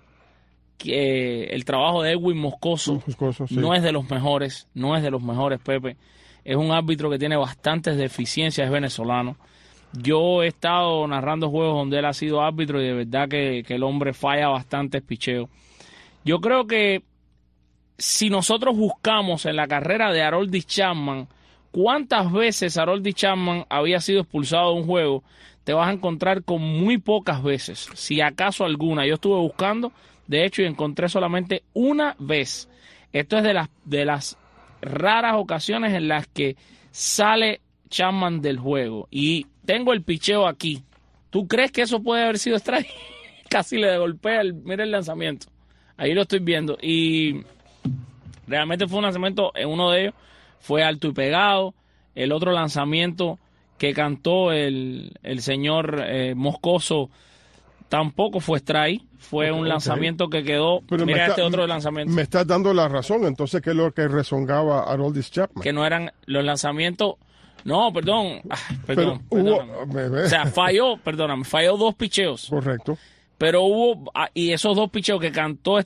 el trabajo de Edwin Moscoso. Sí. No es de los mejores, Pepe. Es un árbitro que tiene bastantes deficiencias, es venezolano. Yo he estado narrando juegos donde él ha sido árbitro y de verdad que el hombre falla bastantes picheos. Yo creo que si nosotros buscamos en la carrera de Aroldis Chapman cuántas veces Aroldis Chapman había sido expulsado de un juego, te vas a encontrar con muy pocas veces, si acaso alguna. Yo estuve buscando, de hecho, y encontré solamente una vez. Esto es de las raras ocasiones en las que sale Chapman del juego. Y tengo el picheo aquí. ¿Tú crees que eso puede haber sido strike? Casi le golpea mira el lanzamiento. Ahí lo estoy viendo. Y Realmente fue un lanzamiento, en uno de ellos fue alto y pegado. El otro lanzamiento que cantó el señor Moscoso tampoco fue strike. Fue un lanzamiento que quedó. Pero mira otro lanzamiento. Me estás dando la razón. Entonces, ¿qué es lo que rezongaba a Aroldis Chapman? Que no eran los lanzamientos. No, perdón. Pero o sea, falló 2 picheos. Correcto. Pero hubo, y esos 2 picheos que cantó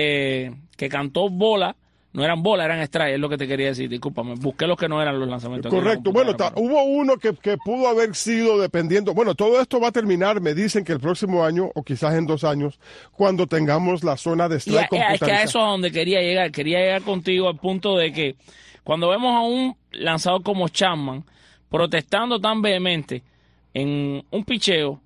bola, no eran bola, eran strike, es lo que te quería decir, discúlpame. Busqué los que no eran los lanzamientos. Correcto, bueno, hubo uno que pudo haber sido dependiendo. Bueno, todo esto va a terminar, me dicen que el próximo año, o quizás en 2 años, cuando tengamos la zona de strike computarizada. Es que a eso es a donde quería llegar contigo al punto de que cuando vemos a un lanzador como Chapman protestando tan vehemente en un picheo,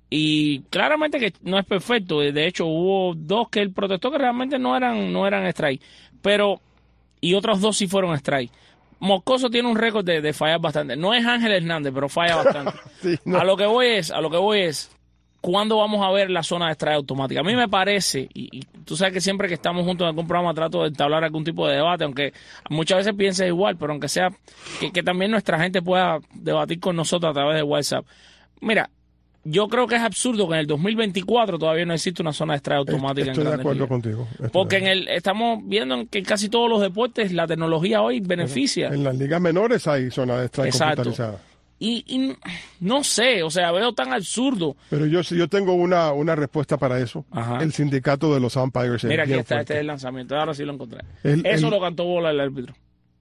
y claramente que no es perfecto, de hecho hubo 2 que él protestó que realmente no eran strike, pero y otros 2 sí fueron strike. Moscoso tiene un récord de fallar bastante, no es Ángel Hernández, pero falla bastante. Sí, no. A lo que voy es ¿cuándo vamos a ver la zona de strike automática? A mí me parece, y tú sabes que siempre que estamos juntos en algún programa trato de entablar algún tipo de debate, aunque muchas veces pienses igual, pero aunque sea que también nuestra gente pueda debatir con nosotros a través de WhatsApp. Mira, yo creo que es absurdo que en el 2024 todavía no existe una zona de strike automática. Estoy de acuerdo contigo. Porque estamos viendo que en casi todos los deportes la tecnología hoy beneficia. En las ligas menores hay zona de strike computarizada. Y no sé, o sea, veo tan absurdo. Pero yo tengo una respuesta para eso. Ajá. El sindicato de los umpires. Mira, aquí está, este es el lanzamiento. Ahora sí lo encontré. Eso lo cantó bola el árbitro.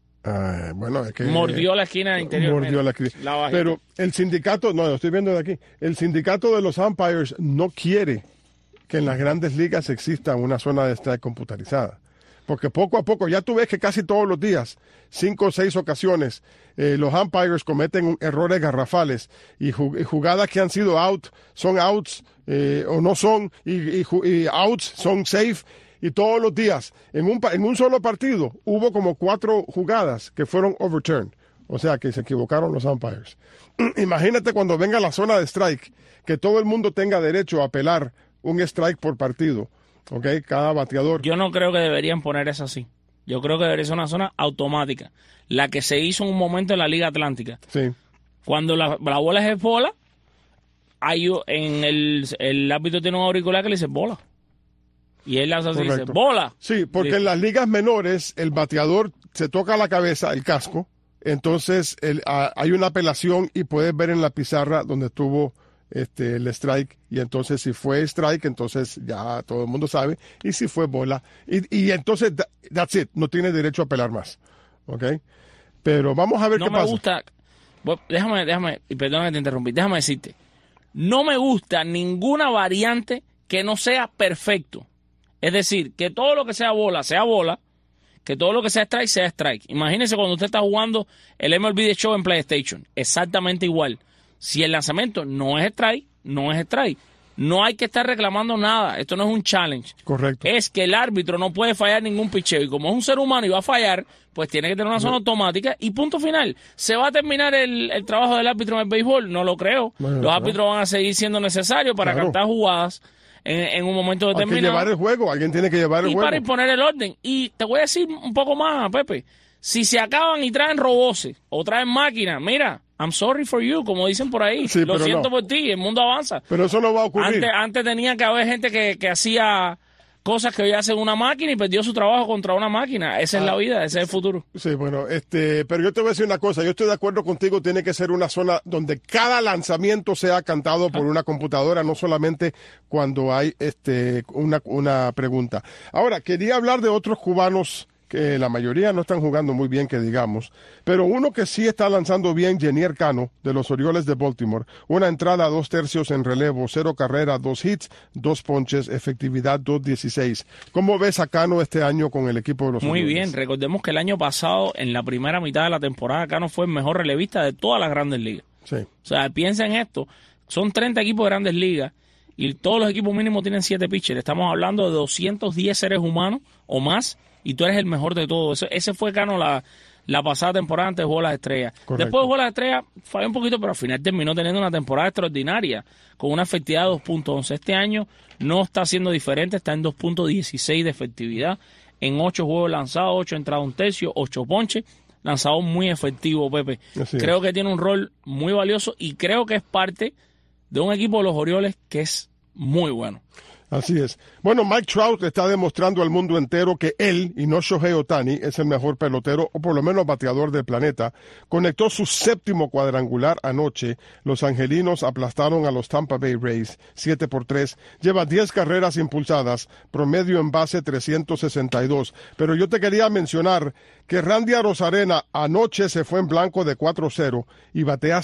Bueno, es que mordió la esquina interior. Mordió la esquina. Pero el sindicato, no, lo estoy viendo de aquí. El sindicato de los umpires no quiere que en las grandes ligas exista una zona de strike computarizada. Porque poco a poco, ya tú ves que casi todos los días, 5 o 6 ocasiones, los umpires cometen errores garrafales y jugadas que han sido out, son outs o no son, y outs son safe. Y todos los días, en un solo partido, hubo como 4 jugadas que fueron overturned. O sea, que se equivocaron los umpires. Imagínate cuando venga la zona de strike, que todo el mundo tenga derecho a apelar un strike por partido. ¿Ok? Cada bateador. Yo no creo que deberían poner eso así. Yo creo que debería ser una zona automática. La que se hizo en un momento en la Liga Atlántica. Sí. Cuando la bola es bola, el árbitro tiene un auricular que le dice bola. Y él lanza así y dice, ¡bola! Sí, porque en las ligas menores el bateador se toca la cabeza, el casco, entonces hay una apelación y puedes ver en la pizarra donde estuvo el strike, y entonces si fue strike, entonces ya todo el mundo sabe, y si fue bola, y entonces that's it, no tiene derecho a apelar más, ¿ok? Pero vamos a ver qué pasa. No me gusta, déjame, y perdón que te interrumpí, déjame decirte, no me gusta ninguna variante que no sea perfecto. Es decir, que todo lo que sea bola, que todo lo que sea strike. Imagínese cuando usted está jugando el MLB The Show en PlayStation, exactamente igual. Si el lanzamiento no es strike, no es strike. No hay que estar reclamando nada, esto no es un challenge. Correcto. Es que el árbitro no puede fallar ningún picheo, y como es un ser humano y va a fallar, pues tiene que tener una zona automática y punto final. ¿Se va a terminar el trabajo del árbitro en el béisbol? No lo creo. Los árbitros van a seguir siendo necesarios para cantar jugadas en un momento determinado. Hay que llevar el juego, alguien tiene que llevar el juego. Y para imponer el orden. Y te voy a decir un poco más, Pepe. Si se acaban y traen robots o traen máquinas, mira, I'm sorry for you, como dicen por ahí. Sí, lo siento por ti, el mundo avanza. Pero eso no va a ocurrir. Antes tenía que haber gente que hacía cosas que hoy hace una máquina y perdió su trabajo contra una máquina. Esa es la vida, ese es el futuro. Sí, bueno, pero yo te voy a decir una cosa, yo estoy de acuerdo contigo, tiene que ser una zona donde cada lanzamiento sea cantado por una computadora, no solamente cuando hay una pregunta. Ahora, quería hablar de otros cubanos que la mayoría no están jugando muy bien, que digamos, pero uno que sí está lanzando bien, Jenier Cano, de los Orioles de Baltimore. Una entrada, 2 tercios en relevo, 0 carrera, 2 hits, 2 ponches, efectividad 2.16. ¿Cómo ves a Cano este año con el equipo de los Orioles? Muy bien, recordemos que el año pasado, en la primera mitad de la temporada, Cano fue el mejor relevista de todas las grandes ligas. Sí. O sea, piensa en esto, son 30 equipos de grandes ligas, y todos los equipos mínimos tienen 7 pitchers. Estamos hablando de 210 seres humanos o más, y tú eres el mejor de todos. Ese fue Cano la pasada temporada antes de Juego de las Estrellas. Correcto. Después de Juego de las Estrellas falló un poquito, pero al final terminó teniendo una temporada extraordinaria, con una efectividad de 2.11. Este año no está siendo diferente, está en 2.16 de efectividad. en 8 juegos lanzados, 8 entradas, un tercio, 8 ponches. Lanzador muy efectivo, Pepe. Creo que tiene un rol muy valioso y creo que es parte de un equipo de los Orioles que es muy bueno. Así es. Bueno, Mike Trout está demostrando al mundo entero que él, y no Shohei Ohtani, es el mejor pelotero, o por lo menos bateador del planeta. Conectó su 7º cuadrangular anoche. Los angelinos aplastaron a los Tampa Bay Rays 7-3. Lleva 10 carreras impulsadas, promedio en base 362. Pero yo te quería mencionar que Randy Arozarena anoche se fue en blanco de 4-0 y batea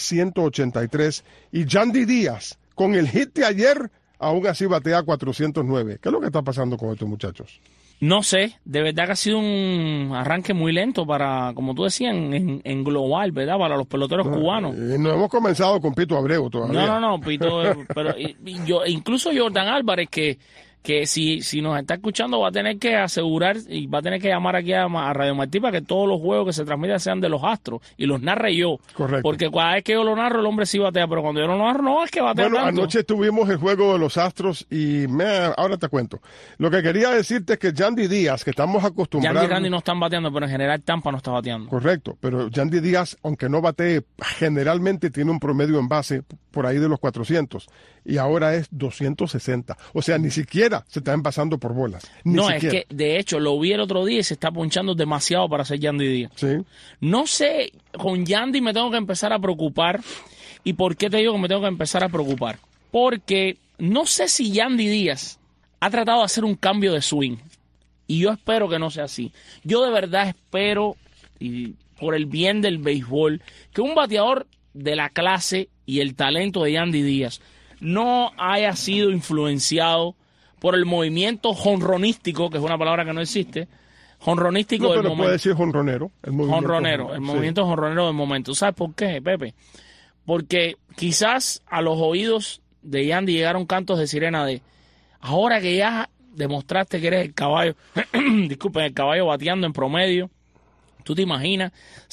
183. Y Yandy Díaz, con el hit de ayer, aún así batea 409. ¿Qué es lo que está pasando con estos muchachos? No sé, de verdad que ha sido un arranque muy lento para, como tú decías, en global, ¿verdad? Para los peloteros cubanos. No hemos comenzado con Pito Abreu todavía. No, Pito, pero incluso Jordan Álvarez, que si nos está escuchando va a tener que asegurar y va a tener que llamar aquí a Radio Martí para que todos los juegos que se transmitan sean de los Astros y los narre yo. Correcto. Porque cada vez que yo lo narro el hombre sí batea, pero cuando yo no lo narro no es que batea tanto. Anoche tuvimos el juego de los Astros y ahora te cuento. Lo que quería decirte es que Yandy Díaz, que estamos acostumbrados... Yandy y Randy no están bateando, pero en general Tampa no está bateando. Correcto, pero Yandy Díaz, aunque no batee, generalmente tiene un promedio en base por ahí de los 400 y ahora es 260. O sea, ni siquiera se están pasando por bolas. No, siquiera. Es que de hecho lo vi el otro día y se está ponchando demasiado para ser Yandy Díaz. Sí. No sé, con Yandy me tengo que empezar a preocupar. ¿Y por qué te digo que me tengo que empezar a preocupar? Porque no sé si Yandy Díaz ha tratado de hacer un cambio de swing. Y yo espero que no sea así. Yo de verdad espero, y por el bien del béisbol, que un bateador de la clase y el talento de Yandy Díaz no haya sido influenciado por el movimiento jonronístico, que es una palabra que no existe, jonronístico del momento. Puede decir jonronero. El movimiento jonronero del momento. ¿Sabes por qué, Pepe? Porque quizás a los oídos de Yandy llegaron cantos de sirena de ahora que ya demostraste que eres el caballo, disculpen, el caballo bateando en promedio. ¿Tú te imaginas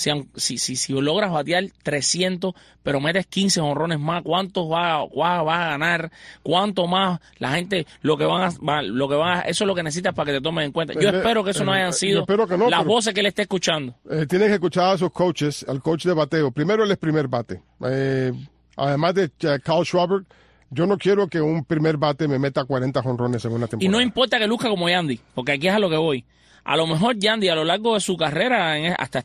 si logras batear 300, pero metes 15 jonrones más, cuántos vas a ganar? ¿Cuánto más la gente lo que van a eso es lo que necesitas para que te tomen en cuenta? Yo espero que eso no hayan sido las voces que le esté escuchando. Tienes que escuchar a sus coaches, al coach de bateo. Primero él es primer bate. Además de Kyle Schwarber, yo no quiero que un primer bate me meta 40 jonrones en una temporada. Y no importa que luzca como Yandy, porque aquí es a lo que voy. A lo mejor Yandy a lo largo de su carrera, hasta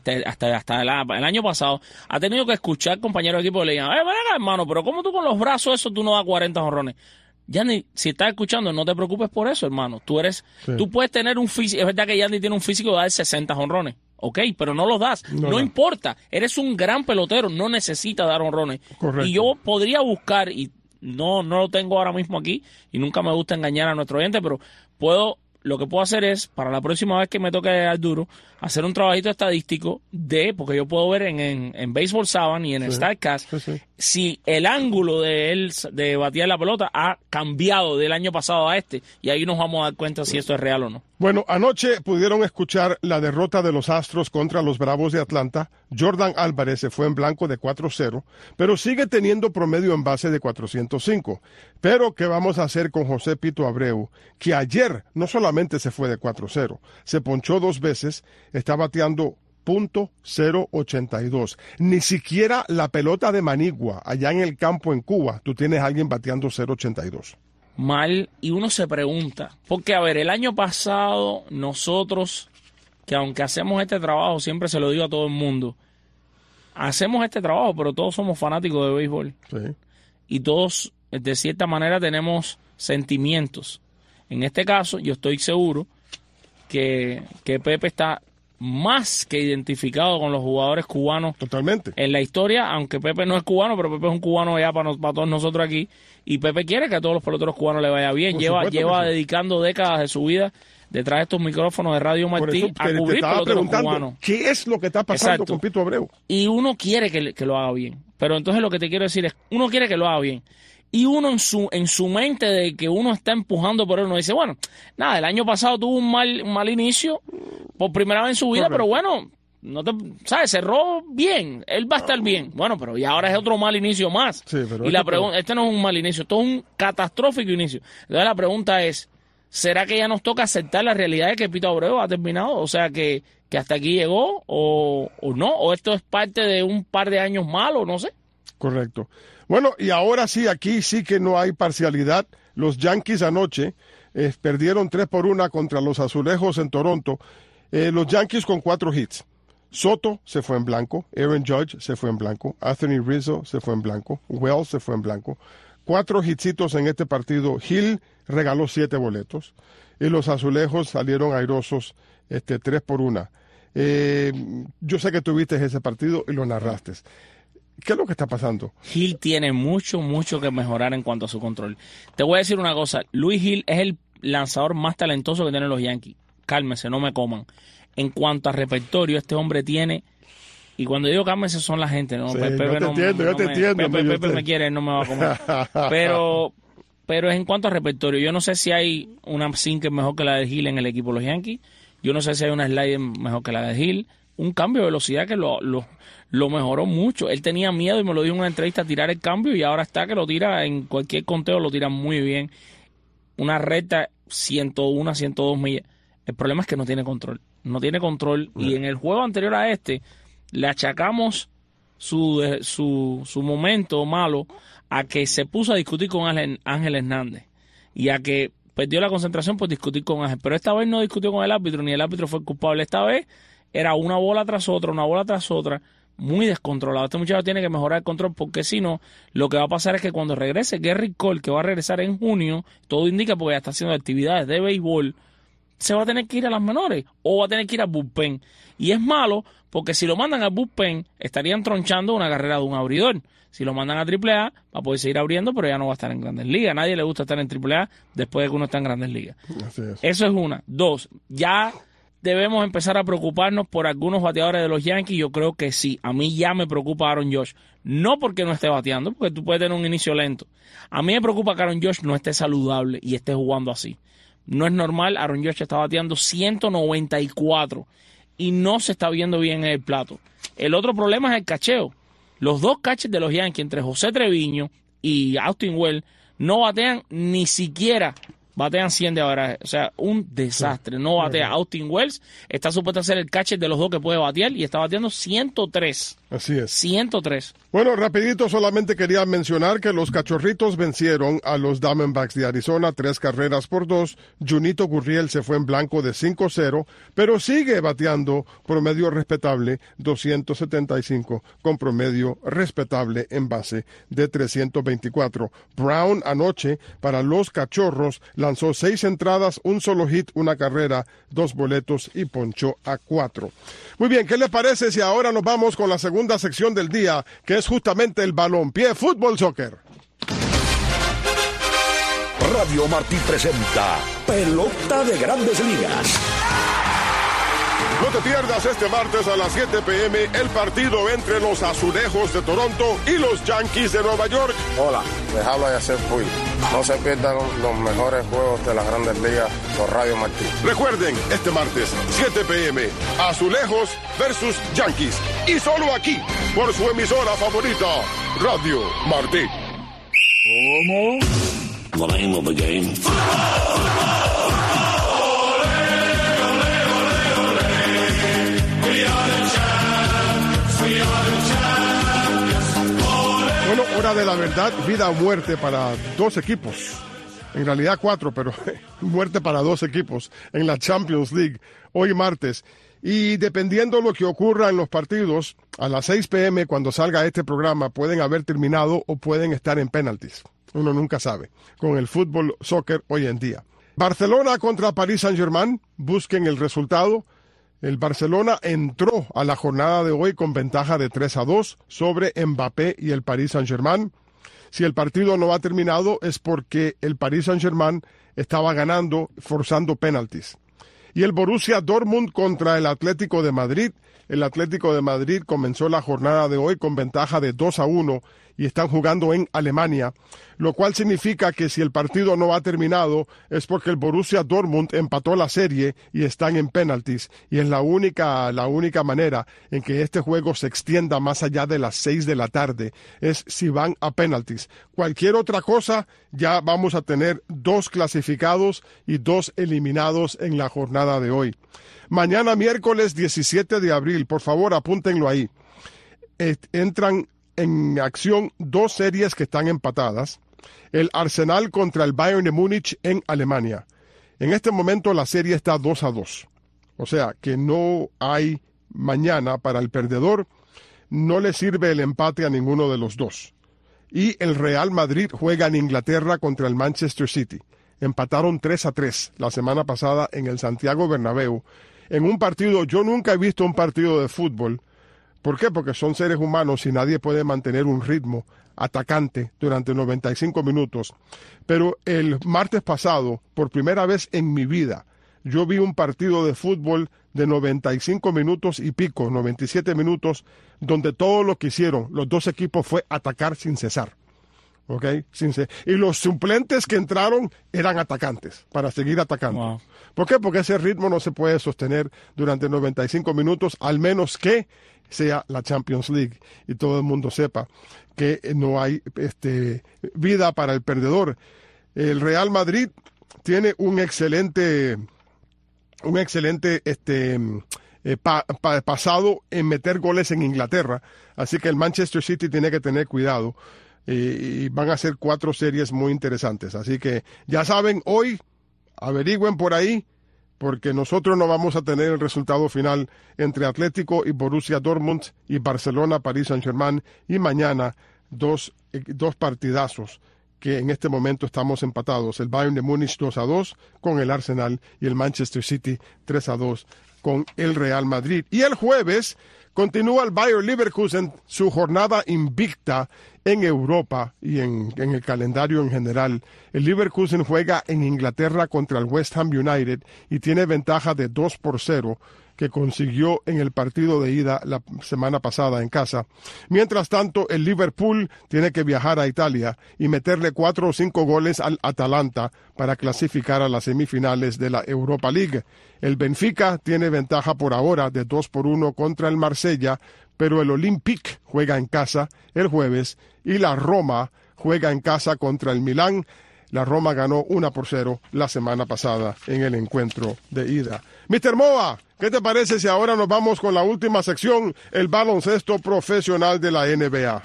el año pasado, ha tenido que escuchar compañeros de equipo que le digan, ven acá, hermano, pero ¿cómo tú con los brazos eso tú no das 40 jonrones? Yandy, si estás escuchando, no te preocupes por eso, hermano. Tú puedes tener un físico, es verdad que Yandy tiene un físico de dar 60 jonrones, ok, pero no los das. No importa, eres un gran pelotero, no necesitas dar jonrones. Correcto. Y yo podría buscar, y no lo tengo ahora mismo aquí, y nunca me gusta engañar a nuestro oyente, pero lo que puedo hacer es, para la próxima vez que me toque al duro, hacer un trabajito estadístico porque yo puedo ver en Baseball Savant y en StatCast si el ángulo de él de batear la pelota ha cambiado del año pasado a este, y ahí nos vamos a dar cuenta si esto es real o no. Bueno, anoche pudieron escuchar la derrota de los Astros contra los Bravos de Atlanta. Jordan Álvarez se fue en blanco de 4-0, pero sigue teniendo promedio en base de 405. Pero, ¿qué vamos a hacer con José Pito Abreu? Que ayer no solamente se fue de 4-0, se ponchó 2 veces, está bateando .082. Ni siquiera la pelota de Manigua, allá en el campo en Cuba, tú tienes a alguien bateando 0.82. Mal, y uno se pregunta, porque a ver, el año pasado nosotros, que aunque hacemos este trabajo, siempre se lo digo a todo el mundo, hacemos este trabajo, pero todos somos fanáticos de béisbol. Sí. Y todos, de cierta manera, tenemos sentimientos. En este caso, yo estoy seguro que Pepe está más que identificado con los jugadores cubanos. Totalmente. En la historia, aunque Pepe no es cubano, pero Pepe es un cubano ya para todos nosotros aquí, y Pepe quiere que a todos los peloteros cubanos le vaya bien. Lleva dedicando décadas de su vida detrás de estos micrófonos de Radio Martí a cubrir peloteros cubanos. ¿Qué es lo que está pasando con Pito Abreu? Y uno quiere que lo haga bien, pero entonces lo que te quiero decir es, uno quiere que lo haga bien. Y uno en su mente de que uno está empujando por él, uno dice, bueno, nada, el año pasado tuvo un mal inicio por primera vez en su vida, pero bueno, ¿sabes? Cerró bien, él va a estar bien. Bueno, pero y ahora es otro mal inicio más. Sí, pero y la pregunta, este no es un mal inicio, esto es un catastrófico inicio. Entonces la pregunta es, ¿será que ya nos toca aceptar la realidad de que Pito Abreu ha terminado? O sea, que hasta aquí llegó o no, o esto es parte de un par de años malos, no sé. Correcto. Bueno, y ahora sí, aquí sí que no hay parcialidad. Los Yankees anoche perdieron 3-1 contra los Azulejos en Toronto. Los Yankees con 4 hits. Soto se fue en blanco, Aaron Judge se fue en blanco, Anthony Rizzo se fue en blanco, Wells se fue en blanco. 4 hitsitos en este partido. Hill regaló 7 boletos y los Azulejos salieron airosos 3-1. Yo sé que tuviste ese partido y lo narraste. ¿Qué es lo que está pasando? Hill tiene mucho que mejorar en cuanto a su control. Te voy a decir una cosa, Luis Hill es el lanzador más talentoso que tienen los Yankees. Cálmese, no me coman. En cuanto a repertorio, este hombre tiene, y cuando digo cálmese son la gente, ¿no? Sí, Pepe yo te entiendo. Pepe me quiere, no me va a comer. Pero en cuanto a repertorio, yo no sé si hay una sinker mejor que la de Hill en el equipo de los Yankees. Yo no sé si hay una slider mejor que la de Hill. Un cambio de velocidad que lo mejoró mucho. Él tenía miedo y me lo dijo en una entrevista a tirar el cambio y ahora está que lo tira en cualquier conteo, lo tira muy bien. Una recta 101, 102 millas. El problema es que no tiene control. No tiene control. Y en el juego anterior a le achacamos su momento malo a que se puso a discutir con Ángel Hernández y a que perdió la concentración por discutir con Ángel. Pero esta vez no discutió con el árbitro, ni el árbitro fue el culpable. Esta vez era una bola tras otra, muy descontrolado. Este muchacho tiene que mejorar el control porque si no, lo que va a pasar es que cuando regrese Gerrit Cole, que va a regresar en junio, todo indica porque ya está haciendo actividades de béisbol, se va a tener que ir a las menores o va a tener que ir al bullpen. Y es malo porque si lo mandan al bullpen, estarían tronchando una carrera de un abridor. Si lo mandan a AAA, va a poder seguir abriendo, pero ya no va a estar en Grandes Ligas. A nadie le gusta estar en AAA después de que uno está en Grandes Ligas. Así es. Eso es una. 2, ya debemos empezar a preocuparnos por algunos bateadores de los Yankees. Yo creo que sí. A mí ya me preocupa Aaron Judge. No porque no esté bateando, porque tú puedes tener un inicio lento. A mí me preocupa que Aaron Judge no esté saludable y esté jugando así. No es normal, Aaron Judge está bateando 194 y no se está viendo bien en el plato. El otro problema es el cacheo. Los 2 catchers de los Yankees, entre José Treviño y Austin Wells, no batean ni siquiera, batean 100 de averaje. O sea, un desastre. No batea. Austin Wells está supuesto a ser el catcher de los 2 que puede batear y está bateando 103. Así es. 103. Bueno, rapidito solamente quería mencionar que los Cachorritos vencieron a los Diamondbacks de Arizona 3-2. Junito Gurriel se fue en blanco de 5-0, pero sigue bateando promedio respetable 275 con promedio respetable en base de 324. Brown anoche para los Cachorros lanzó 6 entradas, un solo hit, una carrera, 2 boletos y ponchó a 4. Muy bien, ¿qué le parece si ahora nos vamos con la segunda sección del día, que es justamente el balompié fútbol soccer? Radio Martí presenta Pelota de Grandes Ligas. No te pierdas este martes a las 7 p.m. el partido entre los Azulejos de Toronto y los Yankees de Nueva York. Hola, les habla Yacel Puy. No se pierdan los mejores juegos de las Grandes Ligas por Radio Martí. Recuerden, este martes, 7 p.m., Azulejos versus Yankees. Y solo aquí, por su emisora favorita, Radio Martí. The name of the game. Bueno, hora de la verdad, vida o muerte para 2 equipos. En realidad 4, pero muerte para 2 equipos en la Champions League hoy martes. Y dependiendo lo que ocurra en los partidos, a las 6 p.m. cuando salga este programa pueden haber terminado o pueden estar en penaltis. Uno nunca sabe con el fútbol soccer hoy en día. Barcelona contra Paris Saint-Germain, busquen el resultado. El Barcelona entró a la jornada de hoy con ventaja de 3-2 sobre Mbappé y el Paris Saint-Germain. Si el partido no ha terminado es porque el Paris Saint-Germain estaba ganando, forzando penaltis. Y el Borussia Dortmund contra el Atlético de Madrid. El Atlético de Madrid comenzó la jornada de hoy con ventaja de 2-1 y están jugando en Alemania, lo cual significa que si el partido no ha terminado es porque el Borussia Dortmund empató la serie y están en penalties, y es la única manera en que este juego se extienda más allá de las 6 de la tarde, es si van a penalties. Cualquier otra cosa, ya vamos a tener 2 clasificados y 2 eliminados en la jornada de hoy. Mañana miércoles 17 de abril, por favor apúntenlo ahí, entran en acción 2 series que están empatadas. El Arsenal contra el Bayern de Múnich en Alemania. En este momento la serie está 2-2. O sea que no hay mañana para el perdedor. No le sirve el empate a ninguno de los dos. Y el Real Madrid juega en Inglaterra contra el Manchester City. Empataron 3-3 la semana pasada en el Santiago Bernabéu. En un partido, yo nunca he visto un partido de fútbol. ¿Por qué? Porque son seres humanos y nadie puede mantener un ritmo atacante durante 95 minutos. Pero el martes pasado, por primera vez en mi vida, yo vi un partido de fútbol de 95 minutos y pico, 97 minutos, donde todo lo que hicieron los dos equipos fue atacar sin cesar. ¿Ok? Y los suplentes que entraron eran atacantes, para seguir atacando. Wow. ¿Por qué? Porque ese ritmo no se puede sostener durante 95 minutos, al menos que sea la Champions League y todo el mundo sepa que no hay vida para el perdedor. El Real Madrid tiene un excelente pasado en meter goles en Inglaterra, así que el Manchester City tiene que tener cuidado y van a ser 4 series muy interesantes, así que ya saben, hoy averigüen por ahí, porque nosotros no vamos a tener el resultado final entre Atlético y Borussia Dortmund y Barcelona, Paris Saint-Germain, y mañana dos partidazos que en este momento estamos empatados. El Bayern de Múnich 2-2 con el Arsenal y el Manchester City 3-2 con el Real Madrid. Y el jueves continúa el Bayer Leverkusen su jornada invicta en Europa y en el calendario en general. El Leverkusen juega en Inglaterra contra el West Ham United y tiene ventaja de 2-0 que consiguió en el partido de ida la semana pasada en casa. Mientras tanto, el Liverpool tiene que viajar a Italia y meterle 4 o 5 goles al Atalanta para clasificar a las semifinales de la Europa League. El Benfica tiene ventaja por ahora de 2-1 contra el Marsella, pero el Olympique juega en casa el jueves y la Roma juega en casa contra el Milán. La Roma ganó 1-0 la semana pasada en el encuentro de ida. Mr. Moa, ¿qué te parece si ahora nos vamos con la última sección, el baloncesto profesional de la NBA?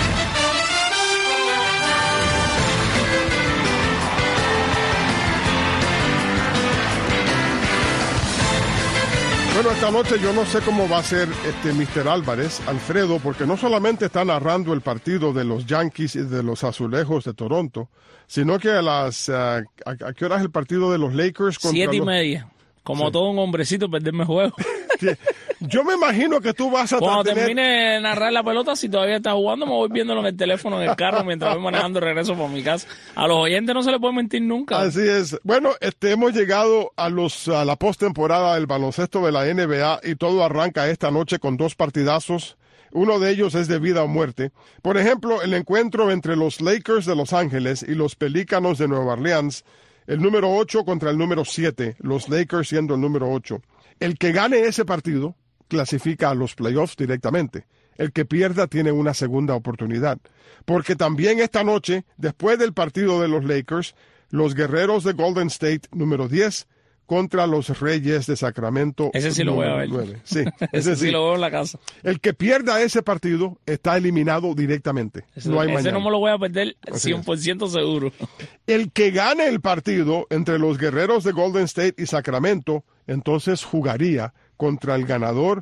Bueno, esta noche yo no sé cómo va a ser Mr. Álvarez, Alfredo, porque no solamente está narrando el partido de los Yankees y de los Azulejos de Toronto, sino que ¿a qué hora es el partido de los Lakers? 7:30. Como sí. Todo un hombrecito, perderme juego. Yo me imagino que tú vas a cuando termine de narrar la pelota, si todavía está jugando, me voy viéndolo en el teléfono, en el carro, mientras voy manejando regreso por mi casa. A los oyentes no se les puede mentir nunca. Así es. Bueno, hemos llegado a la postemporada del baloncesto de la NBA y todo arranca esta noche con 2 partidazos. Uno de ellos es de vida o muerte. Por ejemplo, el encuentro entre los Lakers de Los Ángeles y los Pelícanos de Nueva Orleans, el número 8 contra el número 7, los Lakers siendo el número 8. El que gane ese partido clasifica a los playoffs directamente. El que pierda tiene una segunda oportunidad. Porque también esta noche, después del partido de los Lakers, los Guerreros de Golden State, número 10, contra los Reyes de Sacramento. Ese sí lo voy a ver. 9. Sí, ese sí lo veo en la casa. El que pierda ese partido está eliminado directamente. No hay mañana. Ese no me lo voy a perder 100% seguro. El que gane el partido entre los Guerreros de Golden State y Sacramento, entonces jugaría contra el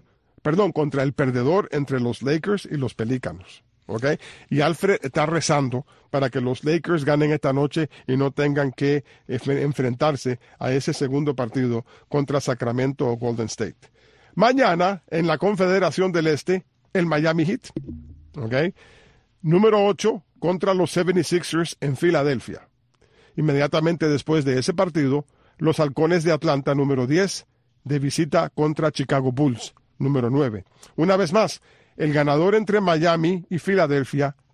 perdedor entre los Lakers y los Pelícanos. ¿Okay? Y Alfred está rezando para que los Lakers ganen esta noche y no tengan que enfrentarse a ese segundo partido contra Sacramento o Golden State. Mañana, en la Confederación del Este, el Miami Heat, ¿okay? Número 8 contra los 76ers en Filadelfia. Inmediatamente después de ese partido, los Halcones de Atlanta, número 10, de visita contra Chicago Bulls, número 9. Una vez más, el ganador entre Miami y Filadelfia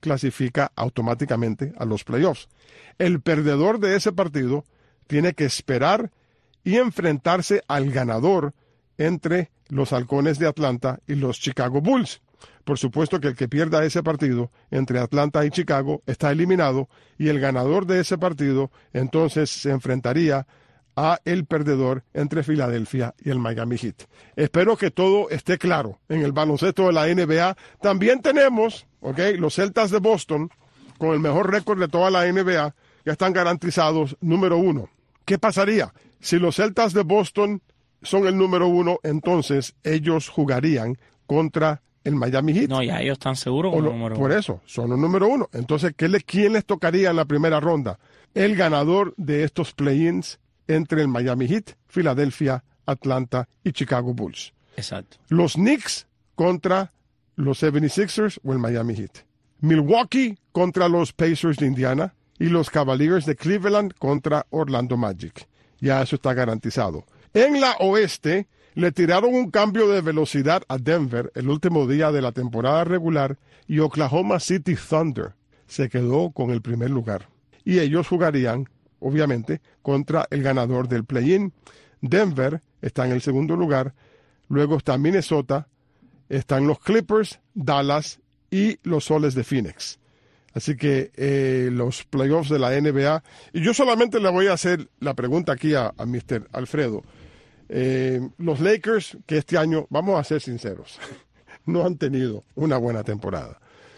clasifica automáticamente a los playoffs. El perdedor de ese partido tiene que esperar y enfrentarse al ganador entre los Halcones de Atlanta y los Chicago Bulls. Por supuesto que el que pierda ese partido entre Atlanta y Chicago está eliminado y el ganador de ese partido entonces se enfrentaría a el perdedor entre Filadelfia y el Miami Heat. Espero que todo esté claro en el baloncesto de la NBA. También tenemos, los Celtas de Boston, con el mejor récord de toda la NBA, ya están garantizados número 1. ¿Qué pasaría? Si los Celtas de Boston son el número 1, entonces ellos jugarían contra el Miami Heat. No, ya ellos están seguros como número 1. Por eso, son el número 1. Entonces, ¿quién les tocaría en la primera ronda? El ganador de estos play-ins entre el Miami Heat, Filadelfia, Atlanta y Chicago Bulls. Exacto. Los Knicks contra los 76ers o el Miami Heat. Milwaukee contra los Pacers de Indiana y los Cavaliers de Cleveland contra Orlando Magic. Ya eso está garantizado. En la oeste, le tiraron un cambio de velocidad a Denver el último día de la temporada regular y Oklahoma City Thunder se quedó con el primer lugar. Y ellos jugarían, obviamente, contra el ganador del play-in. Denver está en el segundo lugar, luego está Minnesota, están los Clippers, Dallas y los Soles de Phoenix. Así que los playoffs de la NBA, y yo solamente le voy a hacer la pregunta aquí a Mr. Alfredo. Los Lakers, que este año, vamos a ser sinceros, no han tenido una buena temporada.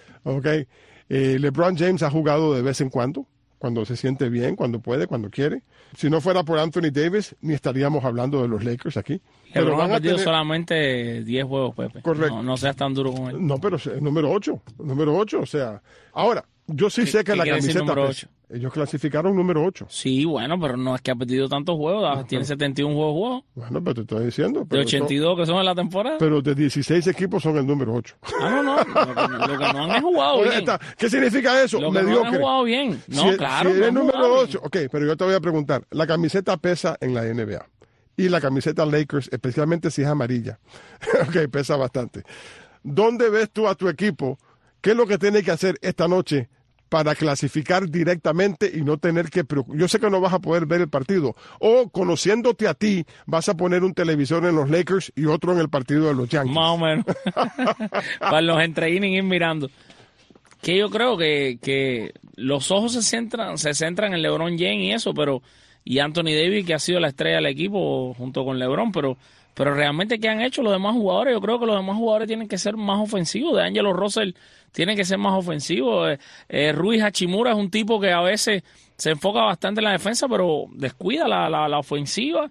LeBron James ha jugado de vez en cuando se siente bien, cuando puede, cuando quiere. Si no fuera por Anthony Davis, ni estaríamos hablando de los Lakers aquí. Pero han perdido solamente 10 juegos, Pepe. Correcto. No seas tan duro con él. No, pero es número 8, o sea. Ahora, yo sí sé que la camiseta pesa. Ellos clasificaron número 8. Sí, bueno, pero no es que ha perdido tantos juegos, tiene 71 juegos jugados. Bueno, pero te estoy diciendo. De 82 que son en la temporada. Pero de 16 equipos son el número 8. No, lo que no han jugado bien. ¿Qué significa eso? Lo que no han jugado bien. No, claro. Si eres número 8, pero yo te voy a preguntar, la camiseta pesa en la NBA. Y la camiseta Lakers, especialmente si es amarilla, pesa bastante. ¿Dónde ves tú a tu equipo? ¿Qué es lo que tiene que hacer esta noche para clasificar directamente y no tener que preocupar? Yo sé que no vas a poder ver el partido. O, conociéndote a ti, vas a poner un televisor en los Lakers y otro en el partido de los Yankees. Más o menos. Para los entre-inning ir mirando. Que yo creo que los ojos se centran en LeBron James y eso, y Anthony Davis, que ha sido la estrella del equipo junto con LeBron, pero realmente, ¿qué han hecho los demás jugadores? Yo creo que los demás jugadores tienen que ser más ofensivos. D'Angelo Russell tiene que ser más ofensivo. Rui Hachimura es un tipo que a veces se enfoca bastante en la defensa, pero descuida la ofensiva.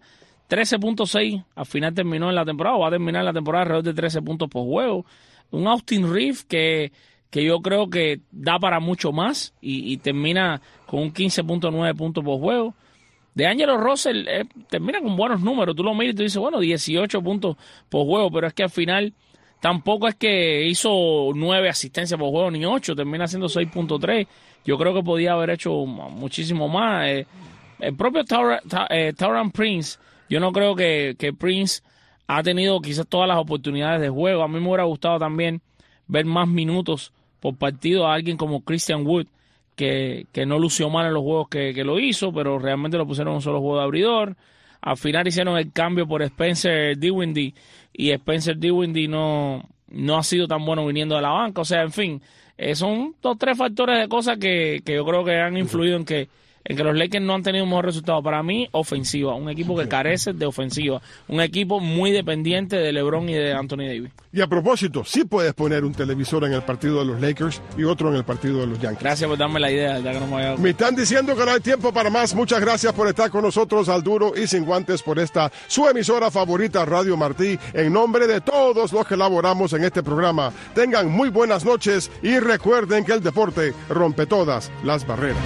13.6 al final terminó en la temporada, o va a terminar en la temporada alrededor de 13 puntos por juego. Un Austin Reeves que yo creo que da para mucho más y termina con un 15.9 puntos por juego. D'Angelo Russell termina con buenos números. Tú lo miras y tú dices, 18 puntos por juego, pero es que al final tampoco es que hizo 9 asistencias por juego ni 8, termina haciendo 6.3. Yo creo que podía haber hecho muchísimo más. El propio Taurean Prince, yo no creo que Prince ha tenido quizás todas las oportunidades de juego. A mí me hubiera gustado también ver más minutos por partido a alguien como Christian Wood, que no lució mal en los juegos que lo hizo, pero realmente lo pusieron en un solo juego de abridor. Al final hicieron el cambio por Spencer Dinwiddie, y Spencer Dinwiddie no ha sido tan bueno viniendo de la banca. O sea, en fin, son 2 o 3 factores de cosas que yo creo que han influido en que los Lakers no han tenido un mejor resultado. Para mí, ofensiva, un equipo que carece de ofensiva, un equipo muy dependiente de LeBron y de Anthony Davis. Y a propósito, sí puedes poner un televisor en el partido de los Lakers y otro en el partido de los Yankees. Gracias por darme la idea, ya que no me había... Me están diciendo que no hay tiempo para más. Muchas gracias por estar con nosotros al Duro y Sin Guantes por esta su emisora favorita, Radio Martí. En nombre de todos los que laboramos en este programa, tengan muy buenas noches y recuerden que el deporte rompe todas las barreras.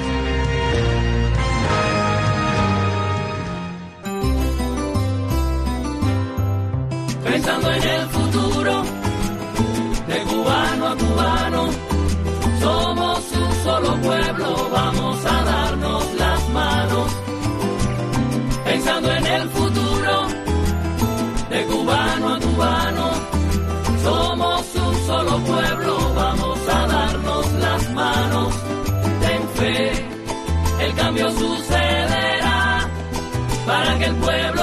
Pensando en el futuro, de cubano a cubano, somos un solo pueblo, vamos a darnos las manos. Pensando en el futuro, de cubano a cubano, somos un solo pueblo, vamos a darnos las manos. cambio sucederá para que el pueblo